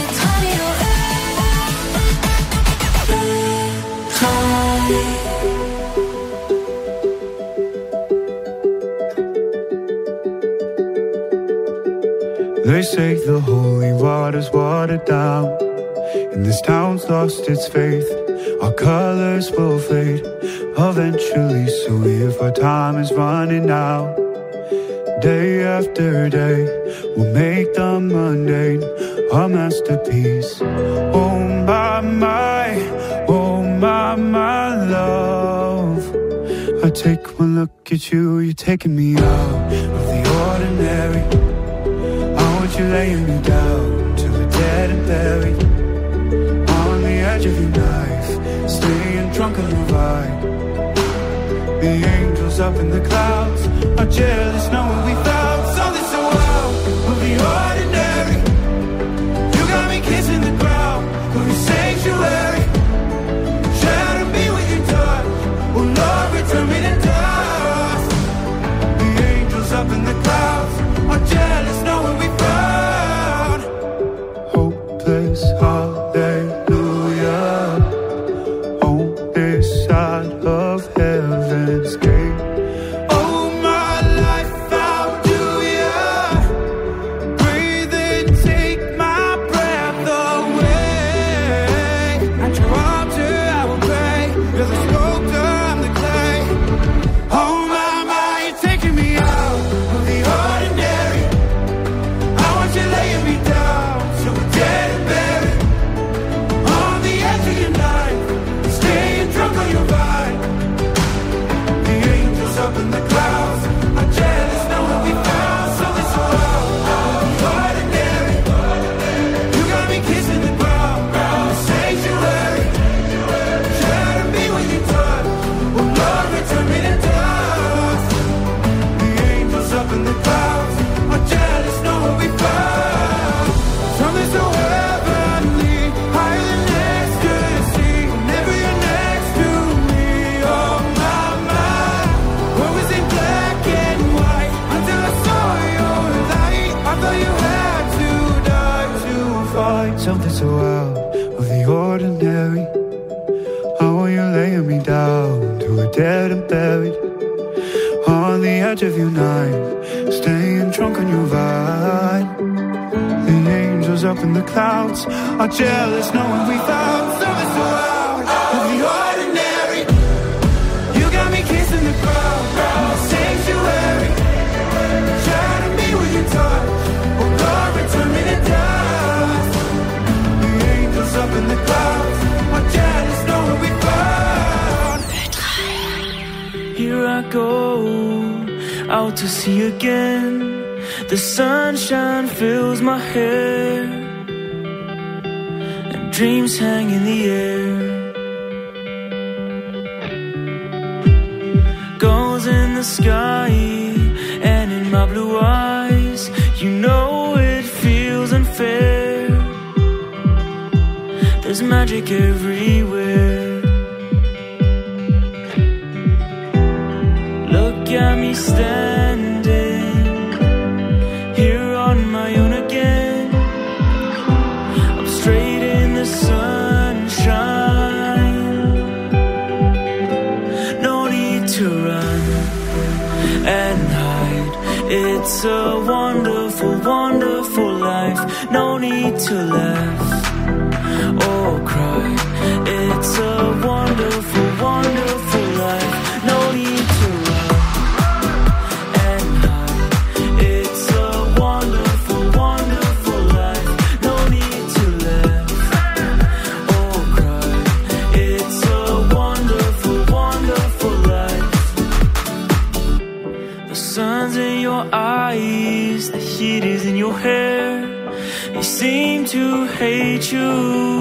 They say the holy water's watered down, and this town's lost its faith. Our colors will fade eventually, so if our time is running out, day after day, we'll make the mundane a masterpiece. Oh my, love. I take one look at you, you're taking me out of the ordinary. I want you laying me down till we're dead and buried, on the edge of your knife, staying drunk on your vibe. The angels up in the clouds are jealous knowing we found something so wild of the ordinary. You got me kissing the ground of your sanctuary. Shadow me with your touch, oh Lord, return me to dust. The angels up in the clouds are jealous knowing we found hopeless hallelujah on this side of heaven's gate. Oh my life, how do ya breathe and take my breath away? At your altar I will pray, you're the sculptor, I'm the clay. Oh my, you're taking me out of the ordinary. I want you laying me down so we're dead and buried, on the edge of your knife, staying drunk on your vine. The angels up in the clouds are jealous knowing we found something so wild of the ordinary. You got me kissing the ground in the sanctuary. Shadow me when you touch, oh Lord, return me to dust. The angels up in the clouds are jealous knowing we found something so heavenly, higher than ecstasy. Whenever you're next to me, oh my, what was in black and white until I saw your light. I thought you had to die to find something so out of the ordinary. How are you laying me down to a dead and buried, on the edge of your knife, staying drunk on your vine. The angels up in the clouds are jealous knowing we found something so out of the ordinary. You got me kissing the ground in the sanctuary. Shadow me with your touch, oh Lord, return me to dust. The angels up in the clouds are jealous knowing we found. Here I go, out to sea again. The sunshine fills my hair, and dreams hang in the air. Goals in the sky and in my blue eyes, you know it feels unfair. There's magic everywhere. Look at me standing here on my own again. I'm straight in the sunshine. No need to run and hide. It's a wonderful, wonderful life. No need to laugh or cry. It's a wonderful, wonderful life. No need to run and hide. It's a wonderful, wonderful life. No need to laugh or cry. It's a wonderful, wonderful life. The sun's in your eyes, the heat is in your hair. They seem to hate you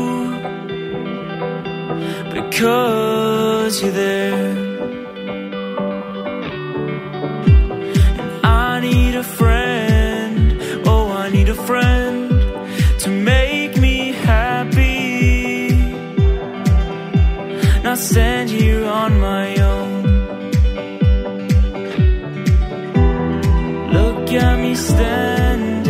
because you're there. And I need a friend, oh I need a friend to make me happy, not stand here on my own. Look at me standing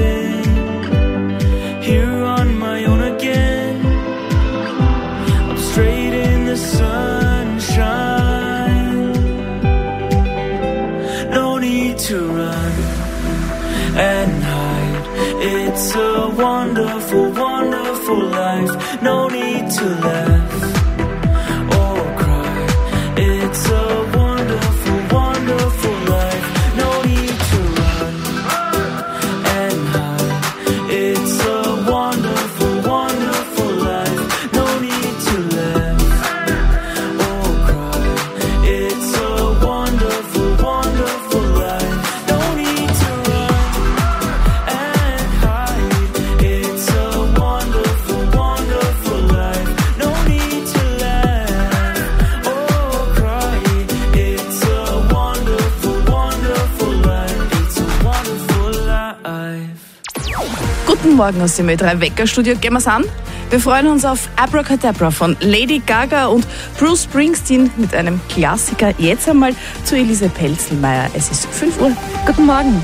wonderful life. No need to laugh or cry. It's a wonderful, wonderful life. No need to run and hide. It's a wonderful, wonderful life. No need to laugh or cry. It's a wonderful, wonderful life. No need to run and hide. It's a wonderful, wonderful life. No need to laugh or cry. It's a wonderful, wonderful life. It's a wonderful life. Guten Morgen aus dem Ö3 Weckerstudio. Gehen wir's an? Wir freuen uns auf Abracadabra von Lady Gaga und Bruce Springsteen mit einem Klassiker. Jetzt einmal zu Elise Pelzelmeier. Es ist 5 Uhr. Guten Morgen.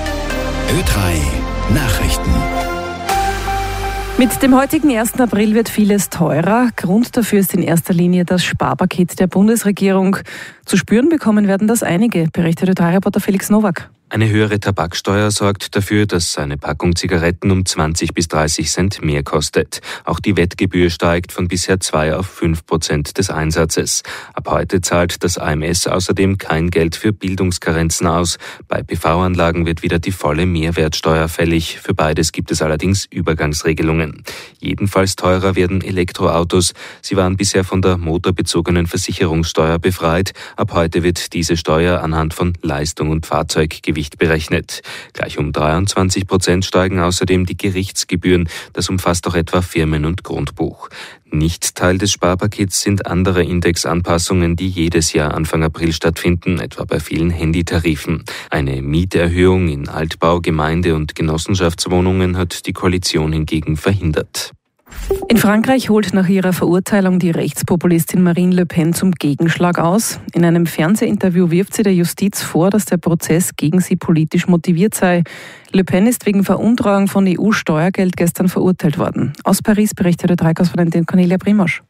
Ö3 Nachrichten. Mit dem heutigen 1. April wird vieles teurer. Grund dafür ist in erster Linie das Sparpaket der Bundesregierung. Zu spüren bekommen werden das einige, berichtet Ö3-Reporter Felix Nowak. Eine höhere Tabaksteuer sorgt dafür, dass eine Packung Zigaretten um 20 bis 30 Cent mehr kostet. Auch die Wettgebühr steigt von bisher 2 auf 5% des Einsatzes. Ab heute zahlt das AMS außerdem kein Geld für Bildungskarenzen aus. Bei PV-Anlagen wird wieder die volle Mehrwertsteuer fällig. Für beides gibt es allerdings Übergangsregelungen. Jedenfalls teurer werden Elektroautos. Sie waren bisher von der motorbezogenen Versicherungssteuer befreit. Ab heute wird diese Steuer anhand von Leistung und Fahrzeuggewicht berechnet. Gleich um 23% steigen außerdem die Gerichtsgebühren. Das umfasst auch etwa Firmen- und Grundbuch. Nicht Teil des Sparpakets sind andere Indexanpassungen, die jedes Jahr Anfang April stattfinden, etwa bei vielen Handytarifen. Eine Mieterhöhung in Altbau-, Gemeinde- und Genossenschaftswohnungen hat die Koalition hingegen verhindert. In Frankreich holt nach ihrer Verurteilung die Rechtspopulistin Marine Le Pen zum Gegenschlag aus. In einem Fernsehinterview wirft sie der Justiz vor, dass der Prozess gegen sie politisch motiviert sei. Le Pen ist wegen Veruntreuung von EU-Steuergeld gestern verurteilt worden. Aus Paris berichtet Ö3-Korrespondentin Cornelia Primosch.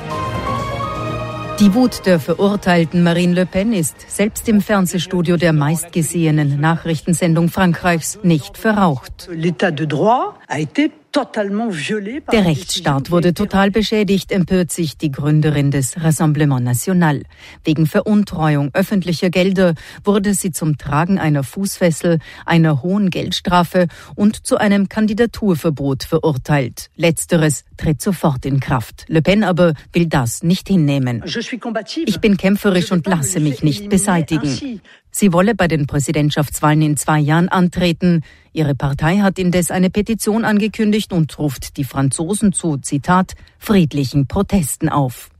Die Wut der verurteilten Marine Le Pen ist selbst im Fernsehstudio der meistgesehenen Nachrichtensendung Frankreichs nicht verraucht. Der Rechtsstaat wurde total beschädigt, empört sich die Gründerin des Rassemblement National. Wegen Veruntreuung öffentlicher Gelder wurde sie zum Tragen einer Fußfessel, einer hohen Geldstrafe und zu einem Kandidaturverbot verurteilt. Letzteres tritt sofort in Kraft. Le Pen aber will das nicht hinnehmen. Ich bin kämpferisch und lasse mich nicht beseitigen. Sie wolle bei den Präsidentschaftswahlen in 2 Jahren antreten. Ihre Partei hat indes eine Petition angekündigt und ruft die Franzosen zu, Zitat, friedlichen Protesten auf.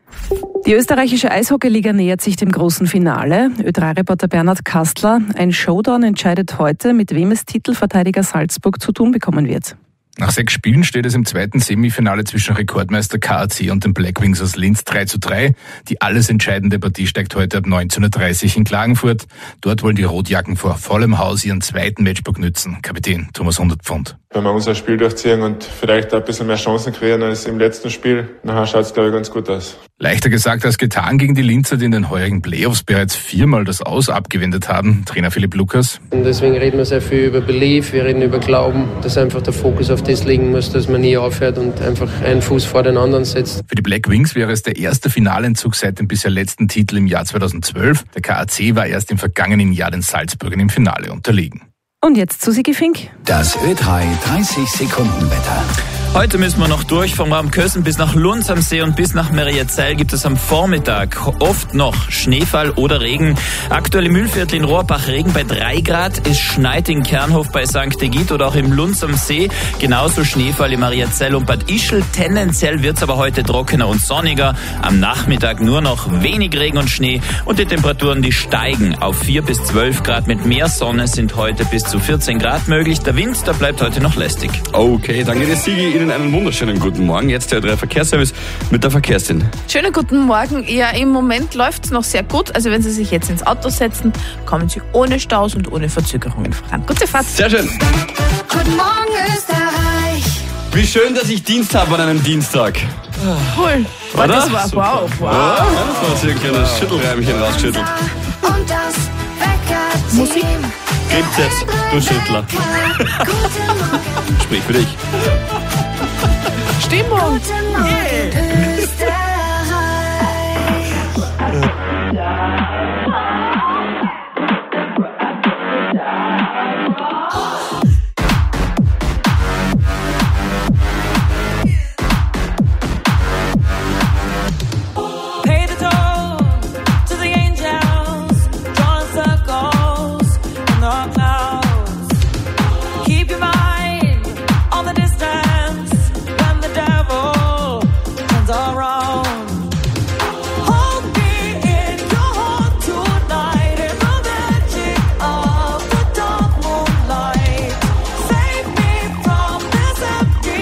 Die österreichische Eishockeyliga nähert sich dem großen Finale. Ö3-Reporter Bernhard Kastler. Ein Showdown entscheidet heute, mit wem es Titelverteidiger Salzburg zu tun bekommen wird. Nach 6 Spielen steht es im zweiten Semifinale zwischen Rekordmeister KAC und den Black Wings aus Linz 3:3. Die alles entscheidende Partie steigt heute ab 19:30 Uhr in Klagenfurt. Dort wollen die Rotjacken vor vollem Haus ihren zweiten Matchbook nützen. Kapitän Thomas Hundertpfund. Wenn wir unser Spiel durchziehen und vielleicht ein bisschen mehr Chancen kreieren als im letzten Spiel, nachher schaut es, glaube ich, ganz gut aus. Leichter gesagt als getan gegen die Linzer, die in den heurigen Playoffs bereits 4-mal das Aus abgewendet haben. Trainer Philipp Lukas. Und deswegen reden wir sehr viel über Belief, wir reden über Glauben, dass einfach der Fokus auf das liegen muss, dass man nie aufhört und einfach einen Fuß vor den anderen setzt. Für die Black Wings wäre es der erste Finalentzug seit dem bisher letzten Titel im Jahr 2012. Der KAC war erst im vergangenen Jahr den Salzburgern im Finale unterlegen. Und jetzt zu Sigi Fink. Das Ö3 30-Sekunden-Wetter. Heute müssen wir noch durch vom Raum Kösen bis nach Lunz am See und bis nach Meriazell gibt es am Vormittag oft noch Schneefall oder Regen. Aktuell im Mühlviertel in Rohrbach Regen bei 3 Grad. Es schneit in Kernhof bei St. Egid oder auch im Lunz am See. Genauso Schneefall in Mariazell und Bad Ischl. Tendenziell wird es aber heute trockener und sonniger. Am Nachmittag nur noch wenig Regen und Schnee und die Temperaturen, die steigen auf 4 bis 12 Grad. Mit mehr Sonne sind heute bis zu 14 Grad möglich. Der Wind, der bleibt heute noch lästig. Okay, danke dir, Sigi. Ihnen einen wunderschönen guten Morgen. Jetzt der Ö3 Verkehrsservice mit der Verkehrssinn. Schönen guten Morgen. Ja, im Moment läuft es noch sehr gut. Also wenn Sie sich jetzt ins Auto setzen, kommen Sie ohne Staus und ohne Verzögerungen voran. Gute Fahrt. Sehr schön. Guten Morgen, Österreich. Wie schön, dass ich Dienst habe an einem Dienstag. Cool. Oder? Das war wow. Ja, das war so ein kleines Schüttelreimchen rausgeschüttelt. Und das Wecker-Team. Musik. Gibt's jetzt, du Schüttler. Guten Morgen. Sprich für dich. Stimmung. Guten Morgen, Österreich. Pay the toll to the angels, drawing circles in the clouds. Keep your mind on the distance when the devil turns around. Hold me in your heart tonight in the magic of the dark moonlight. Save me from this empty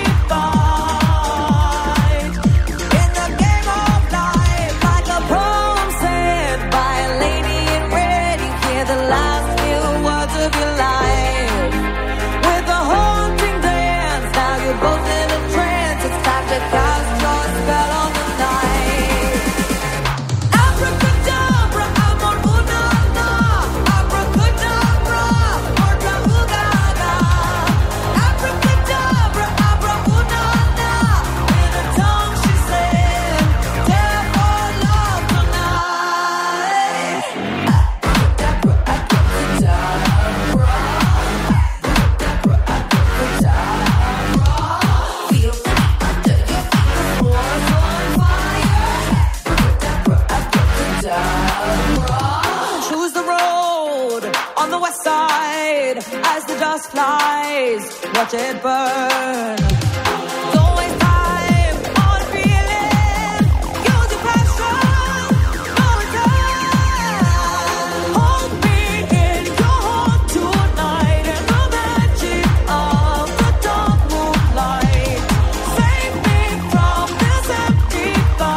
fight. In the game of life, like a poem said by a lady in red, you hear the last few words of your life. With a haunting dance, now you're both in a trance. It's time to cast your spell on the night. Abracadabra, amor una na. Abracadabra, orca ugaga. Abracadabra, abra una na. In a tongue she said, "Dare for love tonight." Abracadabra, abracadabra. Feel the beat under your feet, the floor's on fire. Abracadabra. Choose the road on the west side as the dust flies. Watch it burn. Don't waste time on feeling. Use your passion. No return. Hold me in your heart tonight in the magic of the dark moonlight. Save me from this empty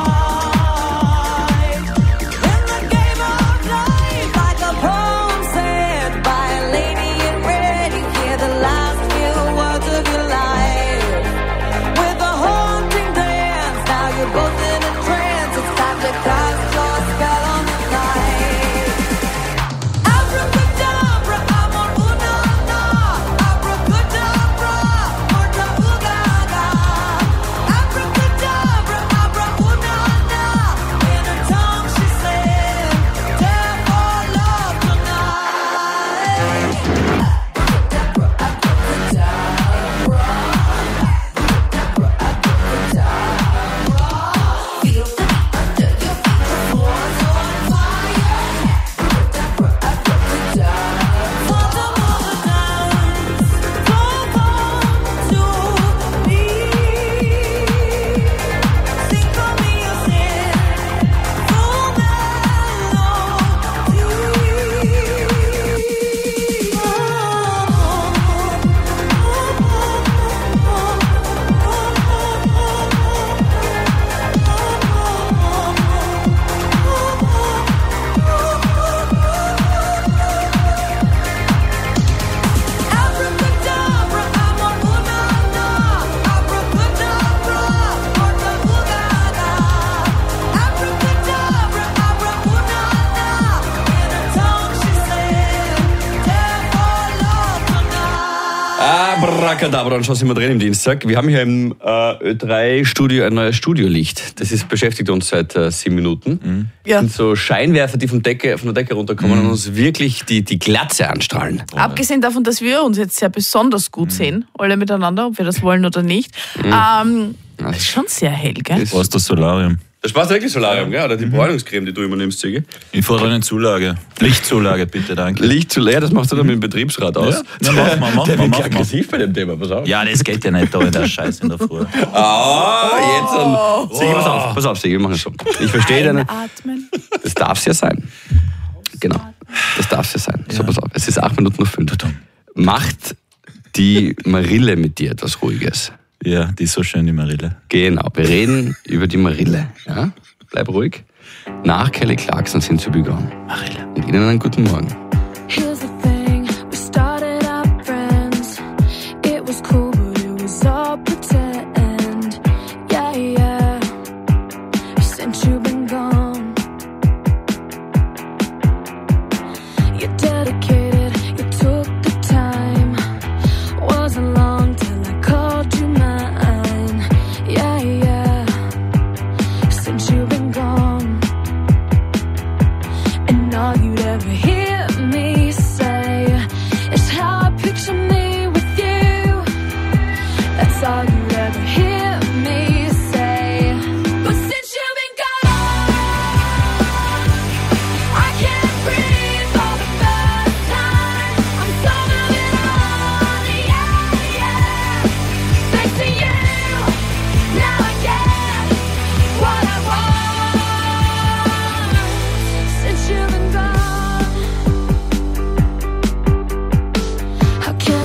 fight. In the game of life, like a poem said by a lady in red, you hear the last few words of your life. With a haunting dance, now you're both in a trance. It's time to cast your spell on the night. Abracadabra, amor una na. Abracadabra, orca ugaga. Abracadabra, abra una na. In her tongue she said, "Dare for love tonight." Abracadabra, abracadabra. Feel the beat under your feet, the floor's on fire. Abracadabra. For the moment dance, come to me. Sing for me your sin, full Abracadabra, amor una na. Abracadabra, orca ugaga. Abracadabra, abra una na. In her tongue she said, "Dare for love tonight." Abracadabra, und schon sind wir drin im Dienstag. Wir haben hier im Ö3-Studio ein neues Studiolicht. Das beschäftigt uns seit 7 Minuten. Ja. Das sind so Scheinwerfer, die von der Decke runterkommen und uns wirklich die Glatze anstrahlen. Abgesehen davon, dass wir uns jetzt sehr besonders gut sehen, alle miteinander, ob wir das wollen oder nicht. Ist schon sehr hell, gell? Du brauchst das Solarium. Das passt wirklich Solarium, gell? Oder die Bräunungscreme, die du immer nimmst, Züge. Ich fordere eine Zulage. Lichtzulage, bitte, danke. Lichtzulage, das machst du dann mit dem Betriebsrat aus. Ja, mach Der wird mal. aggressiv bei dem Thema, pass auf. Ja, das geht ja nicht da in der Scheiße in der Früh. Jetzt Sigi, pass auf, Sigi, wir machen es so. Ich verstehe deine. Das darf es ja sein. Genau. Das darf es ja sein. So, pass auf. Es ist 8 Minuten nach 5. Macht die Marille mit dir etwas Ruhiges? Ja, die ist so schön, die Marille. Genau, wir reden über die Marille. Ja? Bleib ruhig. Nach Kelly Clarkson sind sie begonnen. Marille. Und Ihnen einen guten Morgen.